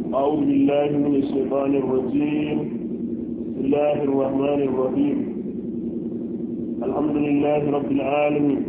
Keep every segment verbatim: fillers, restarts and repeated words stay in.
أعوذ بالله من الشيطان الرجيم بسم الله الرحمن الرحيم الحمد لله رب العالمين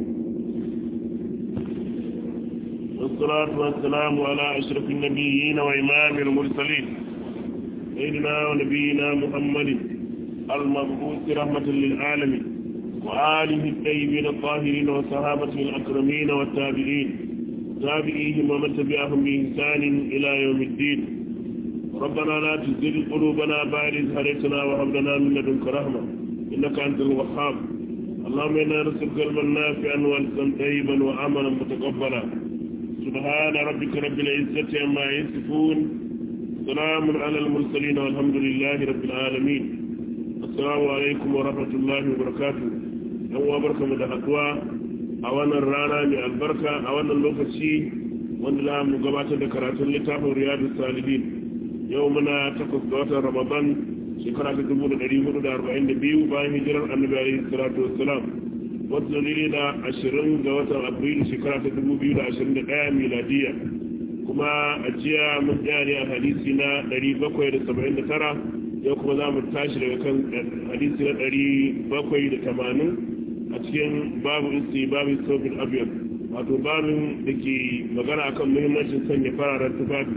والصلاة والسلام على أشرف النبيين وإمام المرسلين سيدنا ونبينا محمد المبعوث رحمة للعالمين وآله الطيبين الطاهرين وصحابته الأكرمين والتابعين تابعيهم ومن تبعهم بإحسان إلى يوم الدين ربنا لا تزغ قلوبنا بعد إذ هديتنا وهب لنا من لدنك رحمة إنك أنت الوهاب اللهم إنا نسألك علما نافعا ورزقا طيبا وعملا متقبلا سبحان ربك رب العزة عما يصفون سلام على المرسلين والحمد لله رب العالمين السلام عليكم ورحمة الله وبركاته يوم بركة da a wannan rana mai albarka a wannan lokaci wanda za mu gabatar da karatun littafin riyadu salihin yau muna takwas ga watan ramadan shekara ta dubu da ɗari hudu da arba'in da biyu bayan hijirar annabi alaihi salatu wassalam wata dalili da ashirin ga watan afrilu shekara ta dubu biyu da ashirin da ɗaya miladiya kuma a jiya mun tsaya ne a hadisi na ɗari bakwai da saba'in da tara yau kuma za mu tashi daga kan hadisi na ɗari bakwai da tamanin a cikin babu isti babu saubin abiyar wato babin da ke magana akan muhimmancin sanya fararen tufafi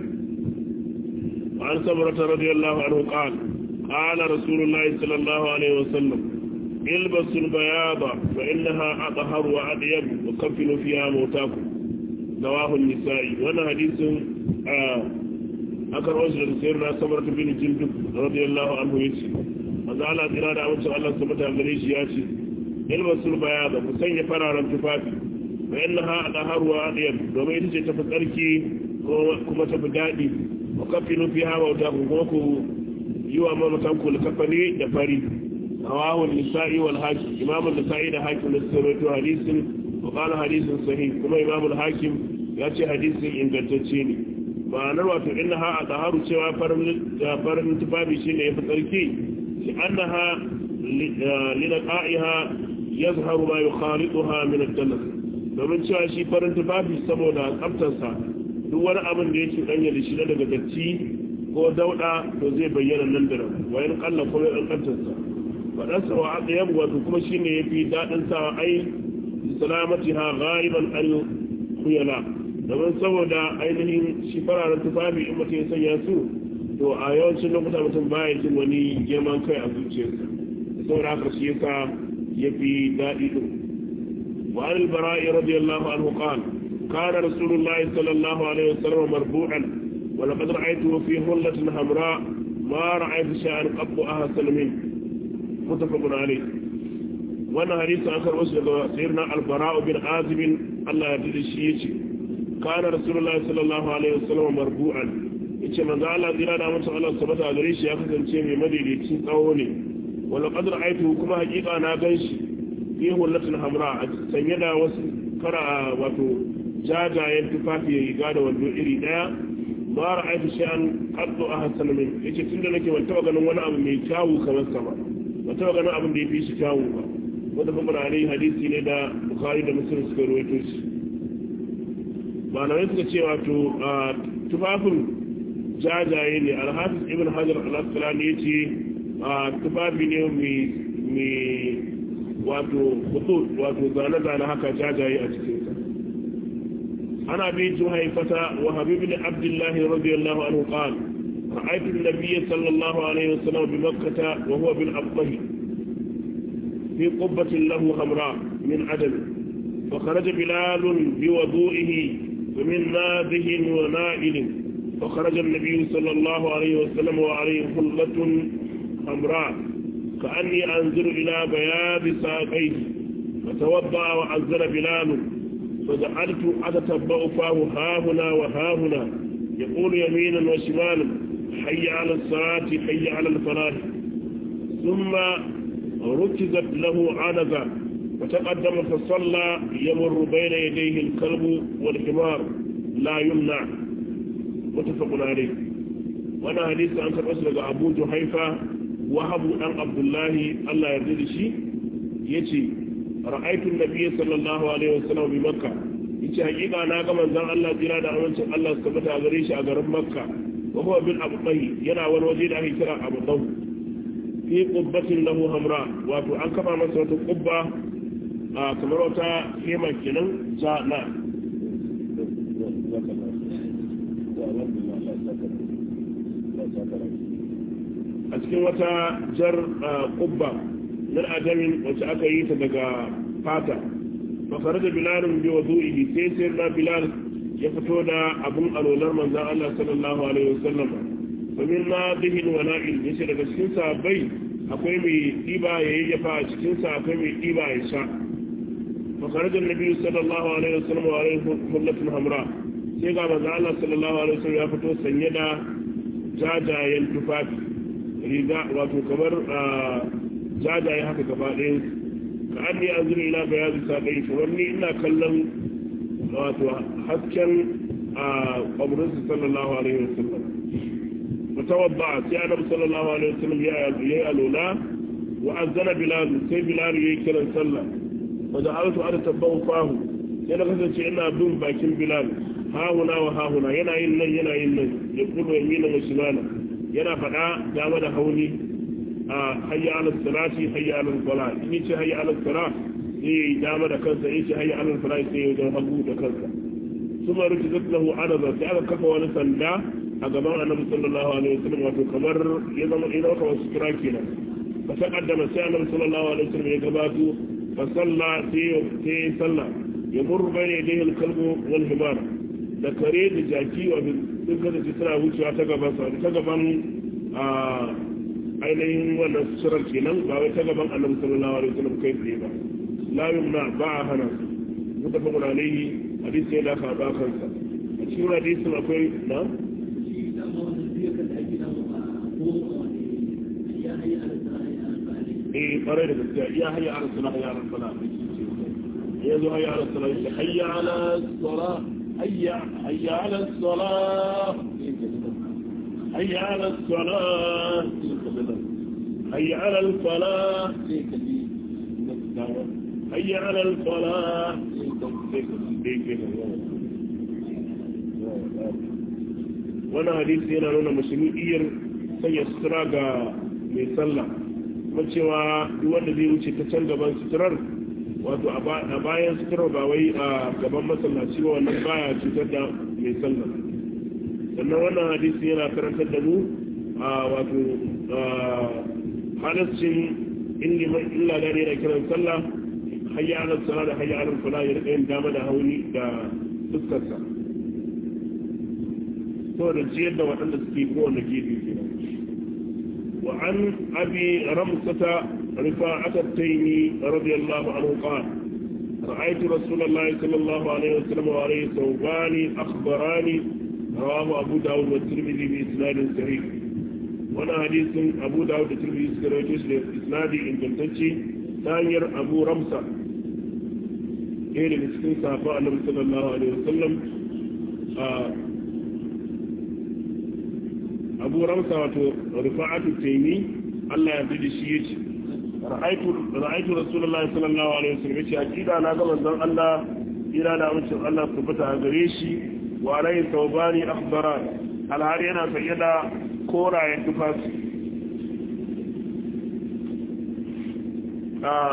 an sabarata radiyallahu anhu qala qala rasulullahi sallallahu alaihi wasallam ilbasu albayada fa innaha athhar wa adyab wa kaffinu fiha mawtakum rawahu an-nisa'i wannan hadisin aka rawaito da sayyidina sabarata bin jindub radiyallahu anhu yace manzo Allah tsira da amincin Allah subhanahu wa ta'ala shi yace ilmasul bayada ku sanya fararen tufafi wa innaha adharu wa adyab domin ita ce tafi tsarki kuma tafi dadi wa kafinu fiha wa ta kuma ku yi wa mamatan ku kafani da fari rawahu an-nisa'i wal hakim imam an-nisa'i da hakim da sarwato hadisin wa qala hadisin sahih kuma imam al-hakim ya ce hadisin ingantacce ne ma'anar wato innaha adharu cewa farin farin tufafi shine yafi tsarki shi annaha linaqa'iha yazharu ma yukhalituha min al-jannah domin cewa shi farin tufafi saboda tsaftarsa duk wani abin da yake danya da shi daga datti ko dauda to zai bayyana nan da nan wayan kalla ko yan kantarsa fadansa wa aqyab wato kuma shine yafi dadin sa ai salamatiha ghaiban al khuyala domin saboda ainihin shi fararen tufafi in mutum ya sanya su to a yawancin lokuta mutum baya jin wani girman kai a zuciyarsa saboda haka shi yasa يفي دائد وعن البراء رضي الله عنه قال كان رسول الله صلى الله عليه وسلم مربوعا ولقد رأيته في هلة حمراء ما رأيت شيئا قط أحسن منه متفق عليه وانا حديث آخر وسلم سيرنا البراء بن عازب الله يرضي الشيء كان رسول الله صلى الله عليه وسلم مربوعا yace manzo Allah zira da mutum Allah subhanahu wa ta'ala shi ya kasance mai madaidaicin tsawo ne wala qadar aitu kuma hakika na ganshi fi hullatul hamra a sanye da wasu kara wato jajayen tufafi riga da wando iri daya ba ra'aytu shay'an qaddu ahsan min yace tunda nake ban taba ganin wani abu mai kyawu kamar sa ba ban taba ganin abin da yafi shi kyawu ba wanda kuma alai hadisi ne da Bukhari da Muslim suka rawaito shi ba na suka ce wato tufafin jajaye ne al-Hafiz Ibn Hajar al-Asqalani yace tufafi ne mai wato hudud wato zane-zane haka jajaye a cikinsa ana bi juhaifata wa habibin abdullahi radiyallahu anhu qala ra'aytu an-nabiyya sallallahu alayhi wa sallam bi makkah wa huwa bil abtah fi qubbatin lahu hamra min adam fa kharaja bilal bi wudu'ihi min nadhihin wa na'il fa kharaja an-nabiy sallallahu alayhi wa sallam wa alayhi hullatun حمراء كأني أنظر إلى بياض ساقيه فتوضأ وعزل بلال فجعلت أتتبع فاه هاهنا وهاهنا يقول يمينا وشمالا حي على الصلاة حي على الفلاح ثم ركزت له عنزة وتقدم فصلى يمر بين يديه الكلب والحمار لا يمنع متفق عليه وانا حديث عن تبصر أبو جحيفة wahabu dan abdullahi Allah ya yarda da shi yace ra'aytu an-nabiy sallallahu alaihi wasallam bi makka yace hakika na ga manzon Allah jira da amincin Allah su tabbata gare shi a garin makka wa huwa bil abqai yana wani waje da ake kira abqau fi qubbatin lahu hamra wato an kafa masa wata qubba kamar wata hema kenan ja na a cikin wata jar qubba min adamin wacce aka yi ta daga fata fa kharaja bilal bi wudu'ihi sai sai na bilal ya fito da abun alolar manzon Allah sallallahu alaihi wasallam fa min ma bihi wala'il yace daga cikin sahabbai akwai mai diba yayi yafa a cikin sa akwai mai diba ya sha fa kharaja annabi sallallahu alaihi wasallam wa alaihi hullatun hamra sai ga manzon Allah sallallahu alaihi wasallam ya fito sanye da jajayen tufafi riga wato kamar jajaye haka gaba ɗaya ka an ne an zuri ila bayani saɓai kamar ni ina kallon wato hasken a ƙwamurinsu sallallahu alaihi wasallam wata wadda sai annabi sallallahu alaihi wasallam ya yi alola wa azana bilal sai bilal ya yi kiran sallah wadda alatu ada tabban fahu sai na kasance ina bin bakin bilal hahuna wa hahuna yana yin nan yana yin nan ya kudu yamina wa shimala yana faɗa dama da hauni a hayya ala salati hayya ala sala in yace hayya ala sala sai dama da kansa yace hayya ala sala sai ya hagu da kansa kuma rujizat lahu adaba sai aka kafa wani sanda a gaban annabi sallallahu alaihi wasallam wato kamar ya zama ina kamar sutura kenan fa taqaddama sai annabi sallallahu alaihi wasallam ya gabato fa salla sai sai salla ya murru bayna yadayhi al-kalbu wal himar da kare da jaki wa duk da suna wucewa ta gaban sa ta gaban a ainihin wannan surar kenan ba wai ta gaban annabi sallallahu alaihi wasallam kai tsaye ba la yumna ba a hana su da kuma alaihi hadisi ya da ka ba kansa a cikin hadisin akwai na eh kare da gaskiya ya hayya ala salah ya rabbana ya zo hayya ala salah hayya ala salah hayya hayya ala salah hayya ala salah hayya ala al-falah hayya ala al-falah wannan hadisi yana nuna mashru'iyyar sanya sutura ga mai sallah kuma cewa duk wanda zai wuce ta can gaban suturar wato a bayan suturar ba wai a gaban masallaci ba wannan baya cutar da mai sallah sannan wannan hadisi yana karantar da mu a wato halaccin illa da ne da kiran sallah hayya ala sala da hayya ala fala ya rika yin dama da hauni da fuskarsa saboda jiyar da waɗanda suke kowane gefe kenan wa an abi ramsata rifa'at at-taymi radiyallahu anhu qala ra'aytu rasulullahi sallallahu alaihi wasallam wa alayhi thawbani akhbarani rawahu abu dawud wa tirmidhi bi isnadin sahih wannan hadisin abu dawud da tirmidhi suka rawaito shi da isnadi ingantacce ta hanyar abu ramsa ɗaya daga cikin sahabba annabi sallallahu alaihi wasallam abu ramsa wato rifa'atu taymi Allah ya bidi shi yace ra'aytu ra'aytu rasulullahi sallallahu alaihi wasallam yace akida na ga manzon Allah ira da mutum Allah tabbata a gare shi wa alai tawbani akhbara alhar yana sayyada korayen tufafi a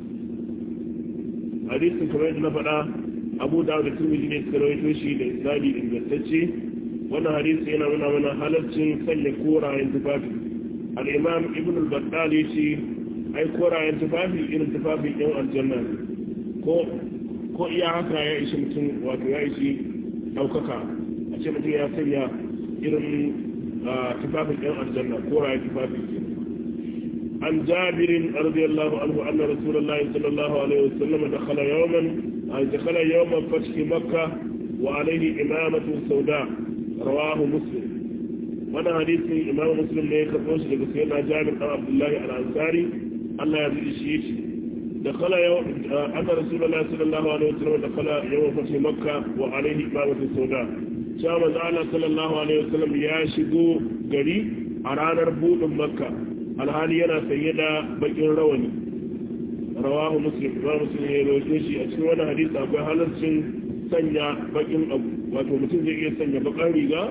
hadisin kamar yadda na faɗa abu da da turmiji ne suka rawaito shi da isnadi ingantacce wannan hadisi yana nuna mana halarcin sanya korayen tufafi al-imam ibn al-battal yace ai korayen tufafi irin tufafin yan aljanna ko ko iya haka ya ishi mutum wato ya ishi daukaka a ce mutum ya sanya irin tufafin yan aljanna korayen tufafi عن جابر رضي الله عنه أن رسول الله صلى الله عليه وسلم دخل يوما دخل يوم فتح مكة وعليه إمامة سوداء رواه مسلم وانا حديث إمام مسلم ليه كفوش لقصيرنا جابر عن عبد الله الأنصاري الله يرضي الشيش دخل يوم أن رسول الله صلى الله عليه وسلم دخل يوم فتح مكة وعليه إمامة سوداء شام الله صلى الله عليه وسلم ياشدو قري عرانا ربوط مكة alhali yana sanye da bakin rawani rawahu muslim ba muslim ya rawaito shi a cikin wannan hadisi akwai halarcin sanya bakin abu wato mutum zai iya sanya bakan riga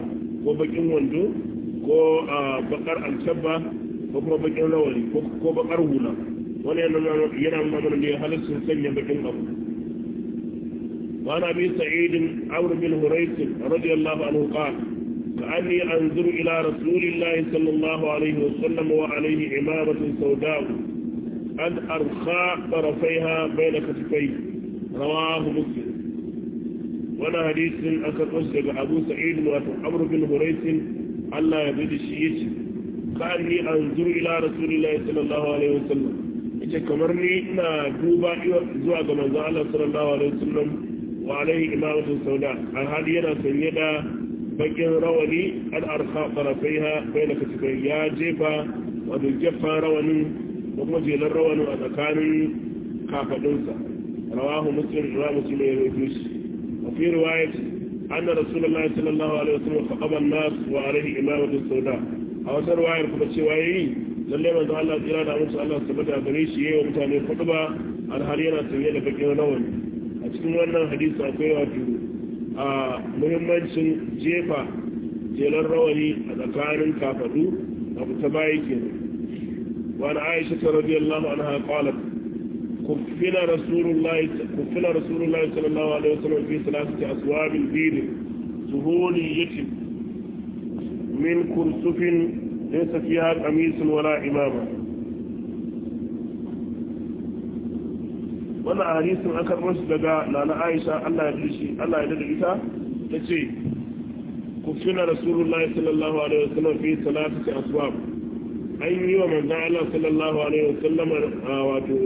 ko bakin wando ko bakar alkabba ko kuma bakin rawani ko bakar hula wani yana nuna mana da ya halittar sanya bakin abu وعن أبي سعيد عمرو بن هريث رضي الله عنه قال كأني أنظر إلى رسول الله صلى الله عليه وسلم وعليه عمامة سوداء قد أرخى طرفيها بين كتفيه رواه مسلم. وانا حديث أكد أسلق أبو سعيد وعمرو بن هريث الله يبدي الشيء كأني أنظر إلى رسول الله صلى الله عليه وسلم إذا كمرني إنا دوبا زواج من الله صلى الله عليه وسلم وعليه إمامة سوداء هذه أنا سيدة بكين رواني الأرخاء طرفيها بين كتفيه يا جيفا وذو جفا رواني ومجيل الروان وأتكان كافدنسا رواه مسلم إمام مسلم يرويش وفي رواية أن رسول الله صلى الله عليه وسلم خطب الناس وعليه إمامة سوداء أو رواية كبتشوائي للي من دعا الله إلى أن الله سبحانه بريشي ومتاني خطبة الحالينا سيدة بكين رواني a cikin wannan hadisi akwai wato a muhimmancin jefa jelar rawani a tsakanin kafadu abu ta bayi kenan wani aisha ta radiyallahu anha qalat kufina rasulullahi kufina rasulullahi sallallahu alaihi wasallam fi salasati aswabil bid suhuliyatin min kursufin laysa fiha qamisun wala imama wannan hadisin an karɓo shi daga nana Aisha Allah ya dishi Allah ya dade ita tace kufina rasulullahi sallallahu alaihi wasallam fi salatati aswab an yi wa manzon Allah sallallahu alaihi wasallam wato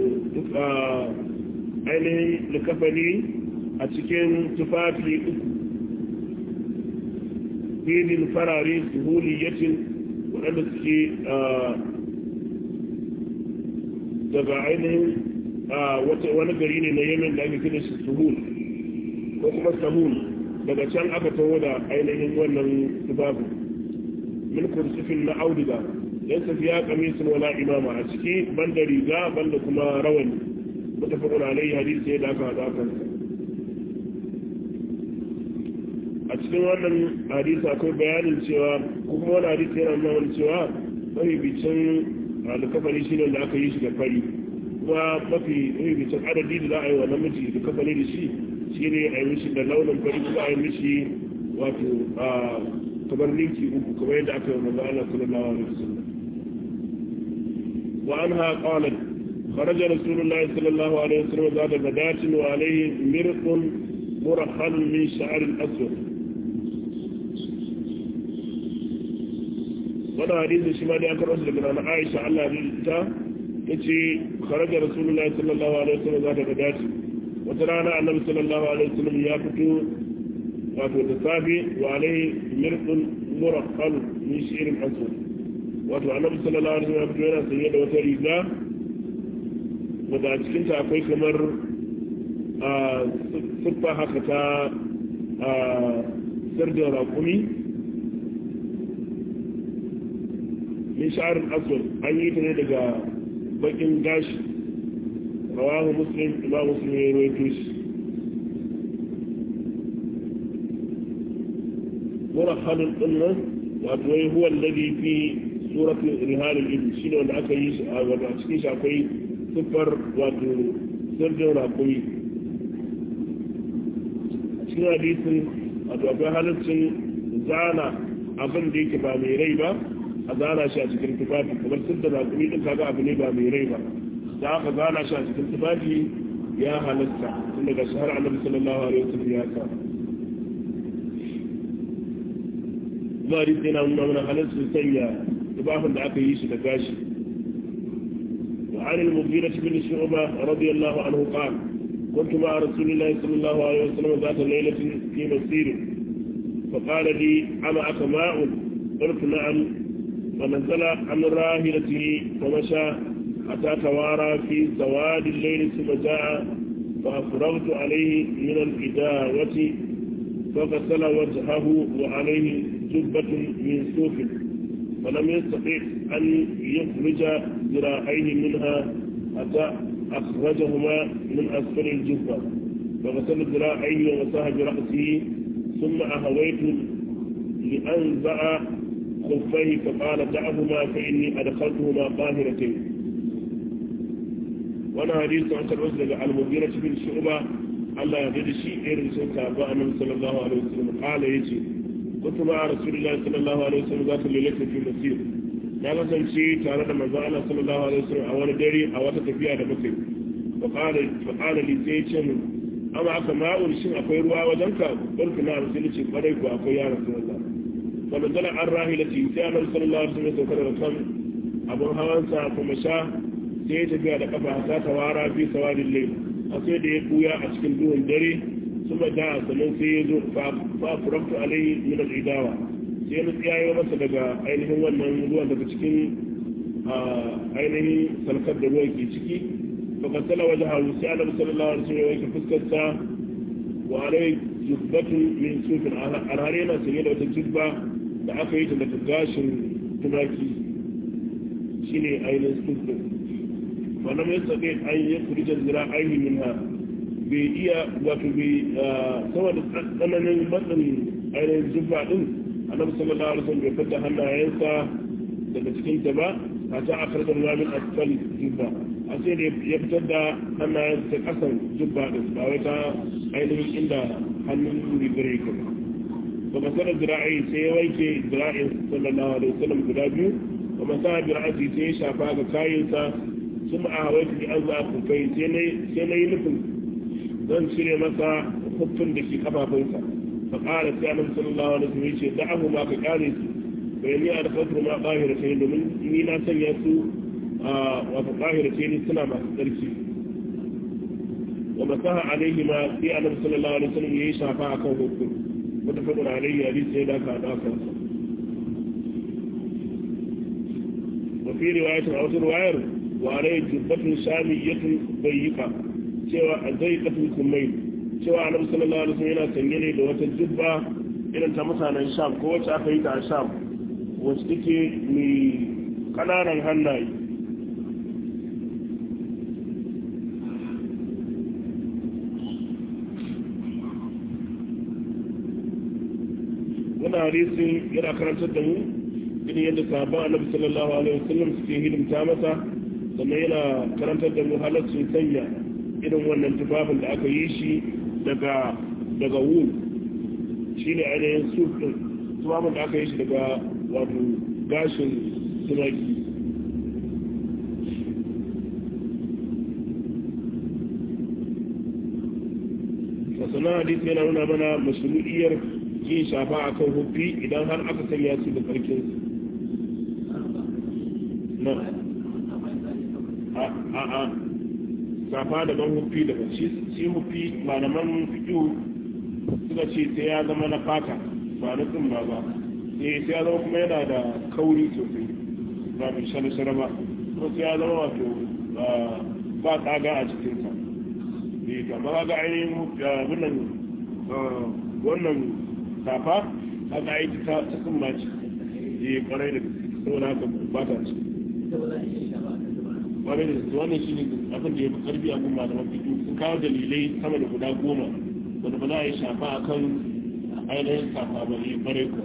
ainihin likafani a cikin tufafi uku bidin farare suhuliyatin waɗanda suke daga ainihin wani gari ne na yemen da ake kira shi suhul ko kuma sahul daga can aka taho da ainihin wannan tufafi min kursufin na auduga yan safiya kamisun wala imama a ciki banda riga banda kuma rawani mutafakun alayhi hadisi ya da aka haɗa kansa a cikin wannan hadisi akwai bayanin cewa kuma wani hadisi yana nuna wani cewa mahibicin alkafari shi ne da aka yi shi da fari kuma mafi mahibicin adadi da za a yi wa namiji da kafari da shi shi ne a yi mishi da launin fari kuma a yi mishi wato kamar linki uku kamar yadda aka yi wa maza Allah sallallahu alaihi wasallam wa anha qalat خرج رسول الله صلى الله عليه وسلم ذات غداة وعليه مرق مرحل من شعر الأسود وانا حديث الشمالي أكبر أسلق أنا عائشة الله رجلتا يتي خرج رسول الله صلى الله عليه وسلم ذات غداة وترانا النبي صلى الله عليه وسلم يافتو واتو تصافي وعليه مرق مرحل من شعر الأسود واتو النبي صلى الله عليه وسلم يافتو هنا سيدة وتريقا wadda a cikinta akwai kamar siffa haka ta sardin rakumi min sha'arin aswad an yi ta ne daga bakin gashi rawahu muslim imam muslim ya rawaito shi murakhalun dinnan wato wai huwa alladhi fi suratul rihal al-ibn shine wanda aka yi shi a wanda cikin shi akwai siffar wato sirrin rakumi a cikin hadisin wato akwai halittun zana abin da yake ba mai rai ba a zana shi a cikin tufafi kamar sirrin rakumi din kaga abu ne ba mai rai ba da aka zana shi a cikin tufafi ya halitta tun daga shahar annabi sallallahu alaihi wasallam ya sa ma hadisi yana nuna mana halittun sanya tufafin da aka yi shi da gashi عن المغيرة بن شعبة رضي الله عنه قال كنت مع رسول الله صلى الله عليه وسلم ذات ليلة في مسير فقال لي أمعك ماء قلت نعم فنزل عن راهلته فمشى حتى توارى في سواد الليل ثم جاء فأفرغت عليه من الإداوة فغسل وجهه وعليه جبة من صوف فلم يستطيع أن يخرج ذراعيه منها حتى أخرجهما من أسفل الجبة فغسل ذراعيه ومسح برأسه ثم أهويت لأنزع خفيه فقال دعهما فإني أدخلتهما طاهرتين. وانا حديث عن الرسول المغيرة بن شعبة الله يهدي شيء غير رسول النبي صلى الله عليه وسلم قال يجي كنت مع رسول الله صلى الله عليه وسلم ذات الليلة في مسير na kasance tare da manzon Allah sallallahu alaihi wasallam a wani dare a wata tafiya da muke faqala faqala li sai ce mu amma aka ma'ul shin akwai ruwa wajen ka barka na rasul ce kwarai ko akwai ya rasulullah fa manzala an rahilati sai annabi sallallahu alaihi wasallam sai da kan abun hawan sa kuma sha sai tafiya da kafa ta tawara fi sawadil layl a sai da ya buya a cikin duhun dare kuma da sanan sai ya zo fa fa furaftu alaihi min al-idawa sai na tsiyayo masa daga ainihin wannan ruwan daga cikin ainihin salkar da ruwan ke ciki baka tsala waje haru sai annabi sallallahu alaihi wasallam yake fuskarta wa alai jubbatun min sufin alhari yana sanye da wata jubba da aka yi ta daga gashin tumaki shine ainihin sufin wannan mai tsaye an yi kurijar zira ainihin minha bai iya wato bai saboda tsananin matsin ainihin jubba din annabi sallallahu alaihi wasallam bai fita hannayensa daga cikin ta ba a ta akarda ruwa min asfal jubba a sai da ya fitar da hannayensa ta kasan jubba din ba wai ta ainihin inda hannun rigar yake ba ba masarar zira'i sai ya wanke zira'in sallallahu alaihi wasallam guda biyu ba masarar zira'i sai ya shafa ga kayansa sun a hawaii da an za a kufai sai na yi nufin zan cire masa hukun da ke kafafunsa فقال سيدنا صلى الله عليه وسلم يقول دعه ما كقالي فإني أدخلت ما طاهرتين ومن مينا سنيسو وطاهرتين سنة ما تتركي ومسح عليهما سيدنا صلى الله عليه وسلم يشافع كوهكم متفق عليه حديث سيدنا كعداكا وفي رواية أو رواية وعليه جبة شامية ضيقة سوى ضيقة الكمين cewa annabi sallallahu alaihi wasallam yana sanye ne da wata jubba irin ta mutanen Sham ko wacce aka yi ta a Sham wacce take mai kananan hannaye wannan hadisin yana karantar da mu irin yadda sahabban annabi sallallahu alaihi wasallam suke hidimta masa sannan yana karantar da mu halaccin sanya irin wannan tufafin da aka yi shi daga daga wul shi ne ainihin sufin tufafin da aka yi shi daga wato gashin tumaki sannan hadisi yana nuna mana mashru'iyyar yin shafa a kan hufi idan har aka sanya su da karkinsu na a a safa da ban hufi daga shi hufi malaman fiƙiyu suka ce sai ya zama na fata ba na tsumma ba sai ya zama kuma yana da kauri sosai ba mai shara-shara ba kuma sai ya zama wato ba tsaga a cikinsa ne kama ga ainihin wannan wannan safa haka aiki ta tsumma ce ne kwarai da saboda haka ba ta ce kwarai da su wannan shi ne abin da ya fi karfi a kun malaman fito sun kawo dalilai sama da guda goma wanda ba za a yi shafa a kan ainihin safa ba ne kwarai ko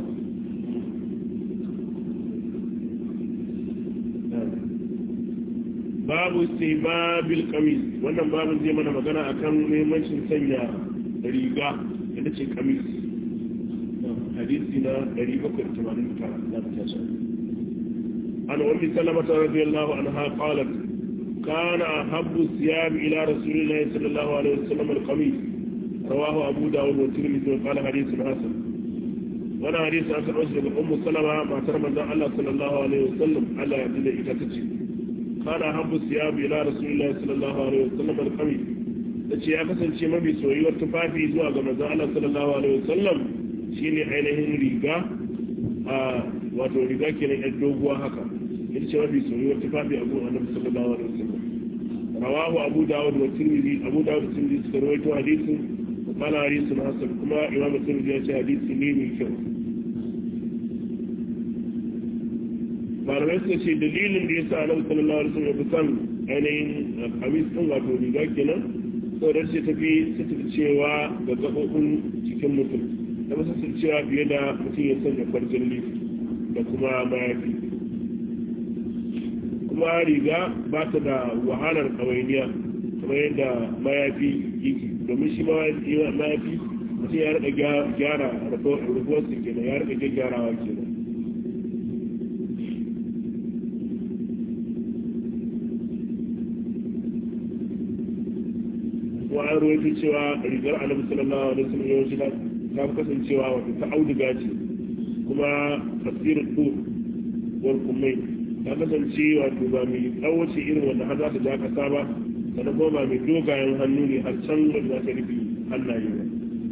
babu sai babil kamis wannan babin zai mana magana akan muhimmancin sanya riga da ce kamis hadisi na ɗari bakwai da tamanin da tara za ta tashi an ummi salamata radiyallahu anha qalat كان أحب الثياب إلى رسول الله صلى الله عليه وسلم القميص رواه أبو داود والترمذي وقال حديث حسن وانا حديث حسن أسرق أم سلمة ما ترمى الله صلى الله عليه وسلم على يدل إكتتي كان أحب الثياب إلى رسول الله صلى الله عليه وسلم القميص tace ya kasance mafi soyuwar tufafi zuwa ga manzon Allah sallallahu alaihi wasallam shine ainihin riga a wato riga kenan yar doguwa haka ita ce mafi soyuwar tufafi a gurin Annabi sallallahu alaihi wasallam rawahu Abu Dawud wa Tirmidhi Abu Dawud da Tirmidhi suka rawaito hadisin qala hadisun hasan kuma Imam Tirmidhi ya ce hadisi ne mai kyau malamai suka ce dalilin da yasa Annabi sallallahu alaihi wasallam ya fi son ainihin kamis din wato riga kenan saboda ce tafi sutur cewa ga gaɓoɓin cikin mutum da masu cewa fiye da mutum ya sanya kwarjalli da kuma mayafi. Kuma riga ba ta da wahalar ƙawainiya kamar yadda mayafi yake, domin shi mayafi mutum ya rika gyara rufuwarsa kenan, ya rika gyarawa kenan. Wa an ruwaito cewa rigar annabi sallallahu alaihi wasallam yawanci ta fi kasancewa wata ta auduga ce, kuma tasirin tu wal kummai ta kasance wato ba mai tsawo ce irin wanda har za ta ja kasa ba, sannan kuma ba mai dogayen hannu ne har can wanda za ta rufe hannaye ba.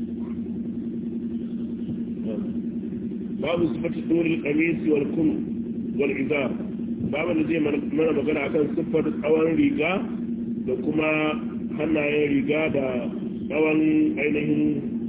babu sifatu turil qamisi wal kum wal izar, babu da zai mana magana akan siffar tsawon riga da kuma hannayen riga da tsawon ainihin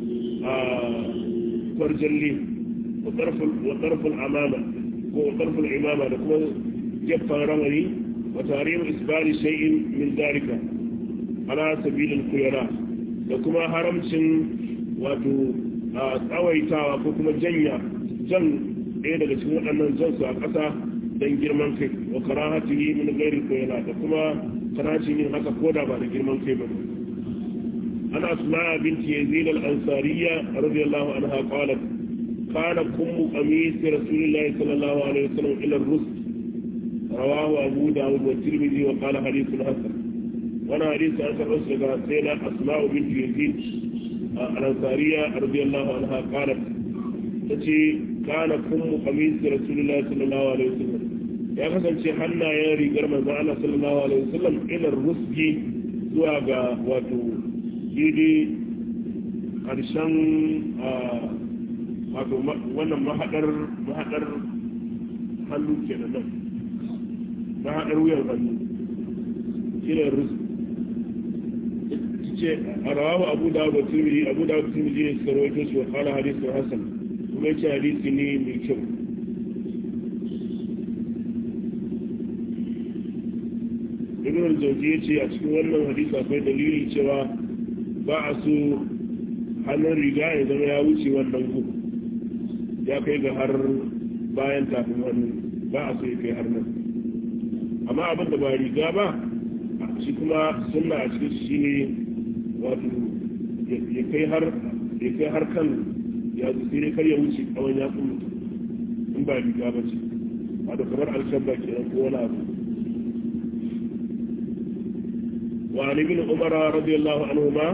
kwarjalli wa tsarfin amama ko tsarfin imama da kuma gefen ramari wa tarihin isbari shay'in min zarika ala sabilin kuyara, da kuma haramcin wato tsawaitawa ko kuma janya jan ɗaya daga cikin waɗannan jansu a ƙasa don girman kai wa karahati yi min gairi kuyara, da kuma karacin yin haka koda ba da girman kai ba. ana asma'a binti yazid al-ansariya radiyallahu anha qalat kana kummu qamis rasulillahi sallallahu alaihi wasallam ila ar-rus, rawahu abu dawud wa tirmidhi wa qala hadithun hasan. wana hadith an karɓo daga sayyida asma'u binti yazid al-ansariya radiyallahu anha qalat tace kana kummu qamis rasulillahi sallallahu alaihi wasallam, ya kasance hannayen rigar manzan Allah sallallahu alaihi wasallam ilar rusgi zuwa ga wato daidai ƙarshen wato wannan mahaɗar mahaɗar hannu ke nan nan mahaɗar wuyan hannu ilar rusgi ce a rawawa abu dawud da turmiji abu dawud da turmiji ne suka rawaito shi wa kala hadisun hasan, kuma ya ce hadisi ne mai kyau. ibn al-jawzi ya ce a cikin wannan hadisi akwai dalili cewa ba a so hannun riga ya zama ya wuce wannan gu ya kai ga har bayan tafin hannu, ba a so ya kai har nan. amma abin da ba riga ba shi kuma sunna a cikin shi ne wato ya kai har ya kai har kan ya sai dai kar ya wuce kawai ya kuma in ba riga ba ce, wato kamar alshabba kenan ko wani abu. وعن ابن عمر رضي الله عنهما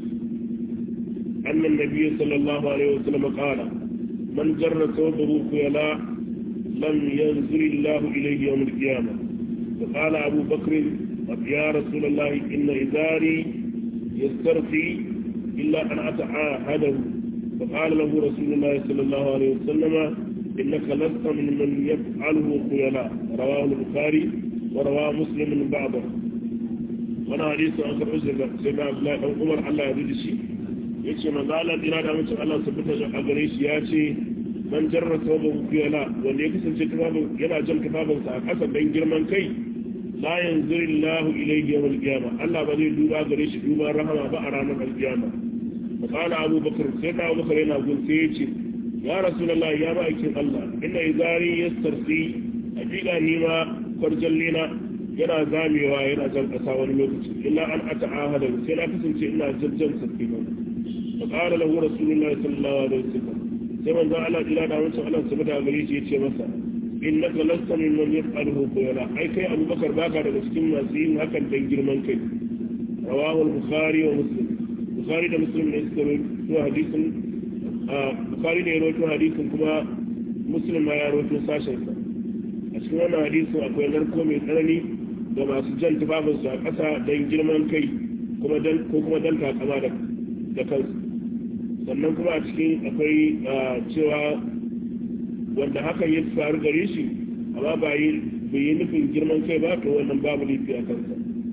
أن النبي صلى الله عليه وسلم قال من جر ثوبه خيلاء لم ينزل الله إليه يوم القيامة. فقال أبو بكر يا رسول الله إن إزاري يسترخي إلا أن أتعاهده. فقال له رسول الله صلى الله عليه وسلم إنك لست من من يفعله خيلاء. رواه البخاري ورواه مسلم من بعضه. wani hadisi an karɓi sai da Abdullahi dan Umar Allah ya rida shi yace manzo Allah dina da mutum Allah su fita a gare shi ya ce man jarra sababu kiyala, wanda ya kasance kitabun yana jan kitabun sa a ƙasa dan girman kai, la yanzilillahu ilayhi yawm al-qiyamah, Allah ba zai duba gare shi duba rahama ba a ranar al-qiyama. qala Abu Bakr sai da Abu Bakr yana gun sai yace ya Rasulullah ya ba aikin Allah, inna izari yastarsi, hakika ni ma kwarjallina yana zamewa yana jan ƙasa wani lokaci, illa an ata ahada sai na kasance ina jajjan sabbi ba. fa qala lahu rasulullahi sallallahu alaihi wasallam, sai manzo Allah ila da wancan Allah subhanahu wa ta'ala ya ce masa innaka lasta mimman yaf'aluhu khayra, ai kai Abubakar baka daga cikin masu yin hakan dan girman kai. rawahu al-bukhari wa muslim, bukhari da muslim ne suka rawaito hadisin, bukhari ne ya rawaito hadisin kuma muslim ma ya rawaito sashen sa. a cikin wannan hadisin akwai narko mai tsanani da masu jan tufafinsu a ƙasa don girman kai ko kuma don takama da kansu. sannan kuma a cikin akwai cewa wanda hakan ya faru gare shi amma ba yi nufin girman kai ba, to wannan babu laifi a kansa.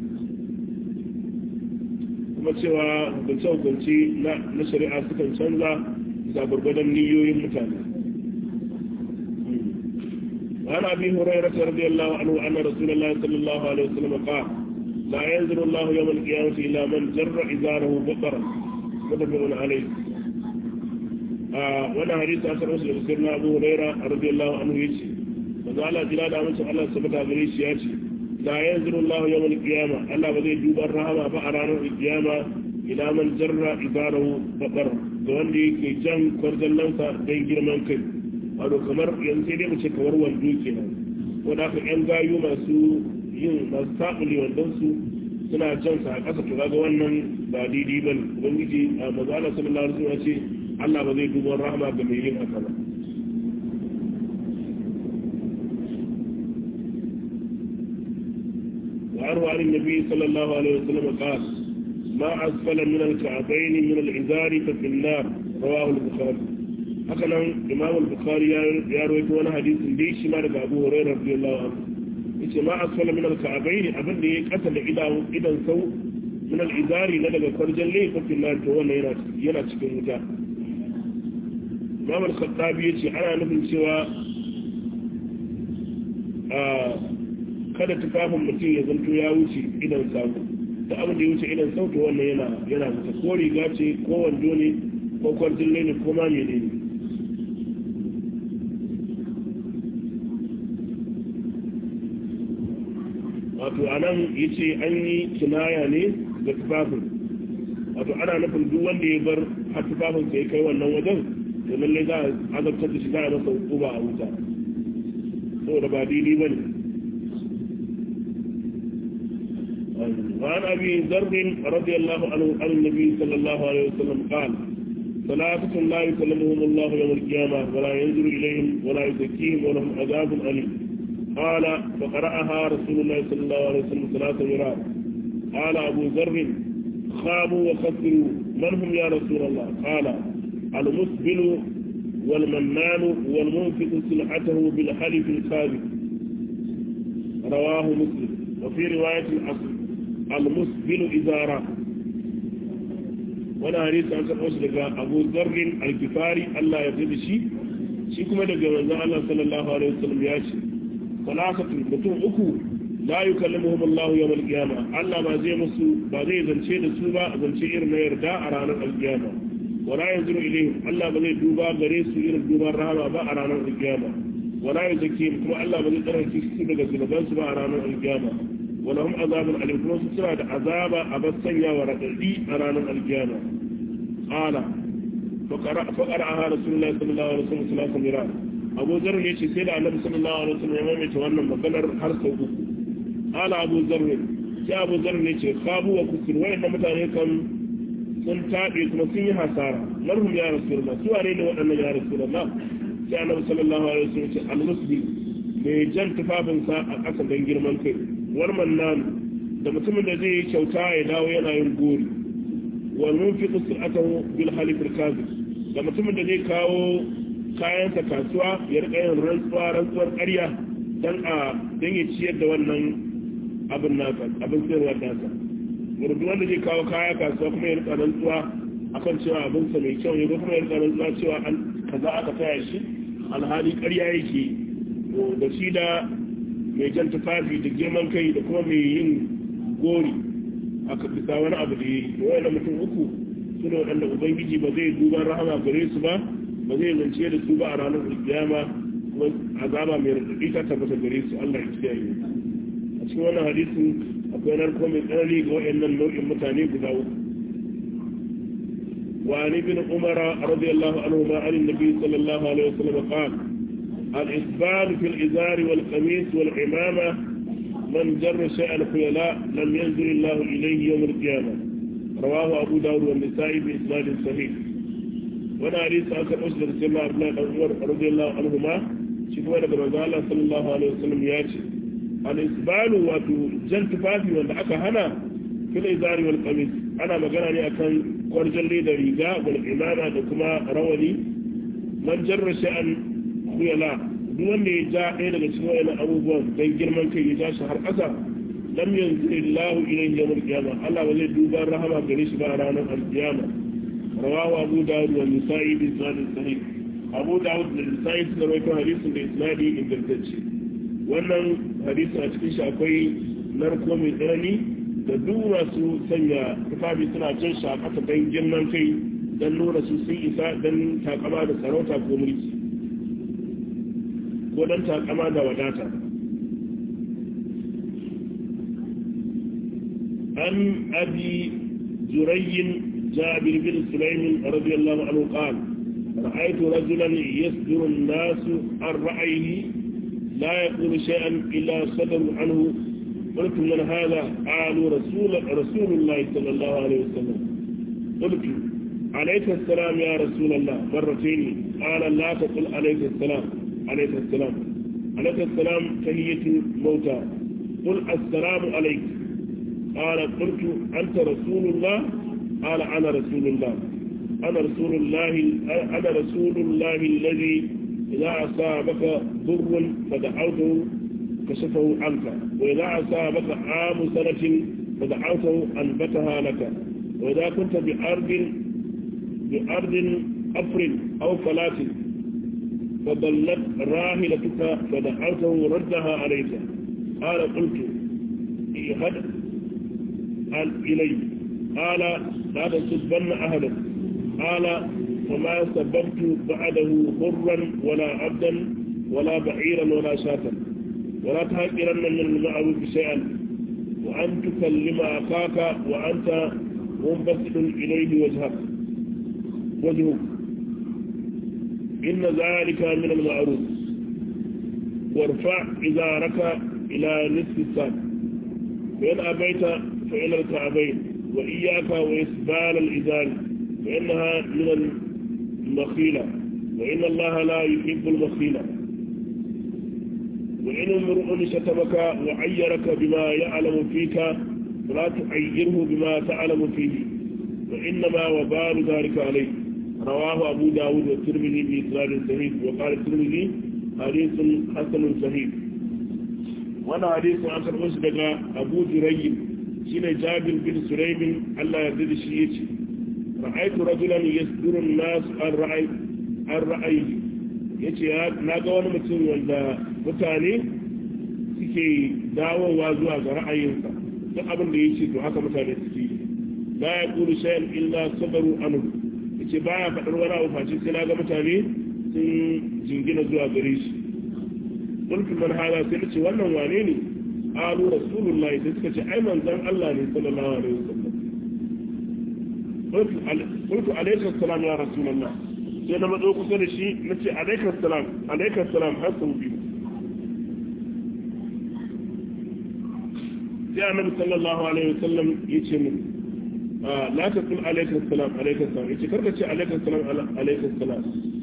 kuma cewa hukunce-hukunce na shari'a sukan canza bisa gwargwadon niyoyin mutane. وعن أبي هريرة رضي الله عنه أن رسول الله صلى الله عليه وسلم قال لا ينزل الله يوم القيامة إلى من جر إزاره بقرا. متفق عليه. wannan hadisi aka rasu daga sirna Abu Hurairah radiyallahu anhu yace manzo Allah jira da mutum Allah subhanahu wa ta'ala ya ce la yanzuru Allah yawm al-qiyamah Allah ba zai duba rahama ba a ranar al-qiyama ila man jarra idarahu faqar ga wanda yake jan kwarjallansa dan girman kai wato kamar yanzu dai mu ce kamar wando kenan wanda aka yan gayu masu yin masu sabuli wandan su suna jan sa a ƙasa to kaga wannan ba daidai bane ubangiji a manzo Allah sallallahu alaihi wasallam ya ce Allah ba zai duba rahama ga mai yin haka ba وعنه عن النبي صلى الله عليه وسلم قال ما أسفل من الكعبين من الإزار ففي النار رواه البخاري هكذا إمام البخاري يروي وانا حديث ليش ما رجع أبو هريرة رضي الله عنه إيش ما أسفل من الكعبين أبن لي قتل إذا إذا سو من الإزار لدى فرجا لي ففي النار وانا ينا تشكي مجا إمام الخطابي يتي أنا نفل سوى آه kada tufafin mutum ya zanto ya wuce idan sautu da abin da ya wuce idan sautu wannan yana yana wuce ko riga ce ko wando ne ko kwarjin ne ko ma mene ne wato anan yace an yi kinaya ne ga tufafin wato ana nufin duk wanda ya bar har tufafin sai kai wannan wajen to lalle za a azabtar da shi za a masa hukuma a wuta saboda ba daidai bane وعن أبي ذر رضي الله عنه عن النبي صلى الله عليه وسلم قال ثلاثة لا يكلمهم الله يوم القيامة ولا ينظر إليهم ولا يزكيهم ولهم عذاب أليم قال فقرأها رسول الله صلى الله عليه وسلم ثلاث مرات قال أبو ذر خابوا وخسروا من هم يا رسول الله قال المسبل والمنان والمنفق سلعته بالحلف الكاذب رواه مسلم وفي رواية الأصل المسبل إزارة وانا حديث عن سبحانه لك أبو ذر الكفاري الله يبدأ شيء شيء كما دقى وزا الله صلى الله عليه وسلم ياشي ثلاثة بطوع أكو لا يكلمهم الله يوم القيامة الله ما زي مسو ما زي زنشي نسوبة زنشي إرنا يرداء أرانا القيامة ولا ينظر إليهم الله ما زي دوبا غريسو إرن دوبا رحمة با أرانا القيامة ولا يزكيهم كما الله ما زي ترى كيسي بغا سنبانس با أرانا القيامة ولهم عذاب أليم كما سسرع عذاب أبسنيا وردئي أرانا القيامة قال فقرأها رسول الله صلى الله عليه وسلم ثلاثة مرات أبو ذر يشي سيدة النبي صلى الله عليه وسلم يمام يتوانا مقدر حرسه قال أبو ذر يا أبو ذر يشي خابوا وكسر وإن متانيكم سنتابي كما سنية حسارة مرهم يا رسول الله سوارين وأن يا رسول الله يا النبي صلى الله عليه وسلم المسلم بجن تفافنسا أقصد ينجر من كي والمنان da mutumin da zai yi kyauta ya dawo yana yin gori wal munfiqu sa'atahu bil halif al kadhib da mutumin da zai kawo kayansa kasuwa ya rika yin rantsuwa rantsuwar ƙarya dan a dan ya ciyar da wannan abin nasa abin sayarwa nasa gurbi wanda zai kawo kaya kasuwa kuma ya rika rantsuwa akan cewa abin sa mai kyau ne ko kuma ya rika rantsuwa cewa an kaza aka taya shi alhali ƙarya yake da shi da mai jan tufafi da girman kai da kuma mai yin gori aka bisa wani abu da ya yi da wani mutum uku su ne waɗanda ubangiji ba zai duban rahama gare su ba ba zai zance da su ba a ranar alkiyama kuma azaba mai raɗaɗi ta tabbata gare su Allah ya kiyaye a cikin wannan hadisin akwai narko mai tsanani ga waɗannan nau'in mutane guda uku وعن ابن عمر رضي الله عنهما عن النبي صلى الله عليه وسلم قال الإسبال في الإزار والقميص والعمامة من جر شيئا خيلاء لم ينزل الله إليه يوم القيامة رواه أبو داود والنسائي بإسناد صحيح وانا حديث أكثر أسلم سيدنا عبد الله بن عمر رضي الله عنهما شكوى لك رضي الله صلى الله عليه وسلم ياتي الإسبال واتو جل تفافي وان أكا هنا في الإزار والقميص أنا مقانا لي أكن قرجل لي دريقاء والعمامة لكما رواني من جر شيئا khuyala duk wanda ya ja ɗaya daga cikin wayannan abubuwan dan girman kai ya ja shi har ƙasa lam yanzilillahu ilayhi yawm al-qiyama Allah ba zai duba rahama gare shi ba a ranar al-qiyama rawahu Abu Dawud wa Nasa'i bi sanad sahih Abu Dawud da Nasa'i sun rawaito hadisin da isnadi ingantacce wannan hadisin a cikin shi akwai narko mai tsanani da duk masu sanya tufafi suna jan shi a ƙasa dan girman kai don nuna su sun isa don takama da sarauta ko mulki ko don takama da wadata. an abi jurayyin jabir bin sulaimin radiyallahu anhu qala ra'aytu rajulan yasduru an-nas an ra'yihi la yaqulu shay'an illa sadaru anhu قلت من هذا؟ قالوا رسول رسول الله صلى الله عليه وسلم. قلت عليك السلام يا رسول الله مرتين. قال لا تقل عليك السلام عليك السلام عليك السلام تحية الموتى قل السلام عليك. قال قلت أنت رسول الله؟ قال أنا رسول الله أنا رسول الله أنا رسول الله الذي إذا أصابك ضر فدعوته كشفه عنك وإذا أصابك عام سنة فدعوته أنبتها لك وإذا كنت بأرض بأرض أفر أو فلات فضلت راحلتك فدعوته ردها عليك. قال قلت إيهد قال إلي. قال لا تسبن أهلا. قال وما سببت بعده حرا ولا عبدا ولا بعيرا ولا شاة ولا تهجرن من المعروف شيئا وأن تكلم أخاك وأنت منبسط إليه وجهك وجهك إن ذلك من المعروف. وارفع إزارك إلى نصف الساق فإن أبيت فإلى الكعبين وإياك وإسبال الإزار فإنها من المخيلة وإن الله لا يحب المخيلة. وإن امرؤ شتمك وعيرك بما يعلم فيك فلا تعيره بما تعلم فيه وإنما وبال ذلك عليه. رواه أبو داود والترمذي بإسناد صحيح وقال الترمذي حديث حسن صحيح. وانا حديث آخر مسلم أبو جريم شين جابر بن سليم الله يرضى شيء رأيت رجلا يصدر الناس الرأي الرأي yace na ga wani mutum wanda mutane suke dawowa zuwa ga ra'ayinsa duk abin da yake to haka mutane suke yi la yaqulu shay'an illa sabaru anhu yace baya fadar wani abu face sai na ga mutane sun jingina zuwa gare shi. Kullu man hada sai nace wannan wane ne? Alu rasulullahi sai suka ce ai manzon Allah ne sallallahu alaihi wasallam. Kullu alayhi assalam ya rasulullah sai na matso kusa da shi na ce alaikar salam alaikar salam har sau biyu. sai annabi sallallahu alaihi wasallam ya ce min la ta kul alaikar salam alaikar salam ya ce karka ce alaikar salam alaikar salam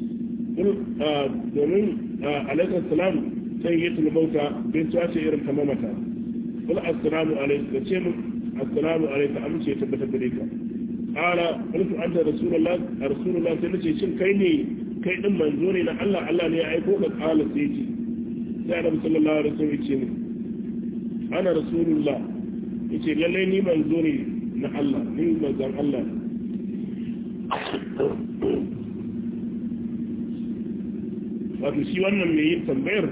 domin alaikar salam sai yi tulbauta bin tuwa ce irin ta mamata. kul assalamu alaikum ka ce min assalamu alaikum amince ya tabbatar da ka. Ƙara ƙulfi an da Rasulullah a Rasulullah sai nace shin kai ne kai ɗin manzo ne na Allah Allah ne ya aiko ka ƙala sai ce sai Annabi sallallahu alaihi wasallam ya ce ni ana Rasulullah yace lalle ni manzo ne na Allah ni manzon Allah wato shi wannan mai yin tambayar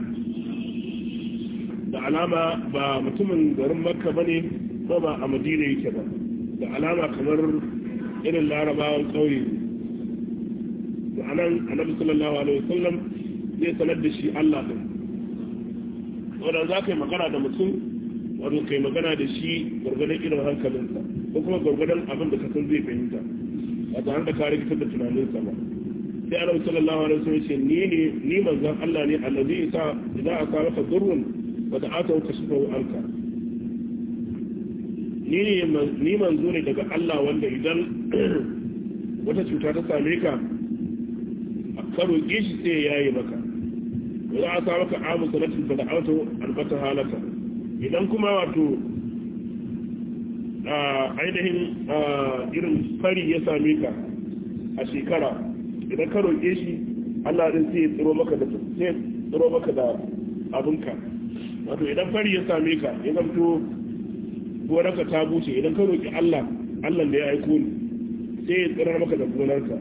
da alama ba mutumin garin Makka bane ko ba a Madina yake ba da alama kamar irin larabawan ƙauye. da anan annabi sallallahu alaihi wasallam zai sanar da shi Allah din wanda za ka yi magana da mutum wanda kai magana da shi gwargwadon irin hankalinsa ko kuma gwargwadon abin da ka san zai fahimta ba tare da ka rikitar da tunaninsa ba. sai annabi sallallahu alaihi wasallam ce ni ne ni manzon Allah ne allazi isa idan aka maka durrun wa da'ata ka shifa anka ni manzo ne daga Allah wanda idan wata cuta ta same ka ka roƙe shi sai ya yi maka za a sa maka amu sanatin da da'autu albata halaka idan kuma wato ainihin irin fari ya same ka a shekara idan ka roƙe shi Allah din sai ya tsiro maka da sai tsiro maka da abinka wato idan fari ya same ka ya zamto gonarka ta bushe idan ka roƙi Allah Allah da ya aiko ni sai ya tsirar maka da gonarka.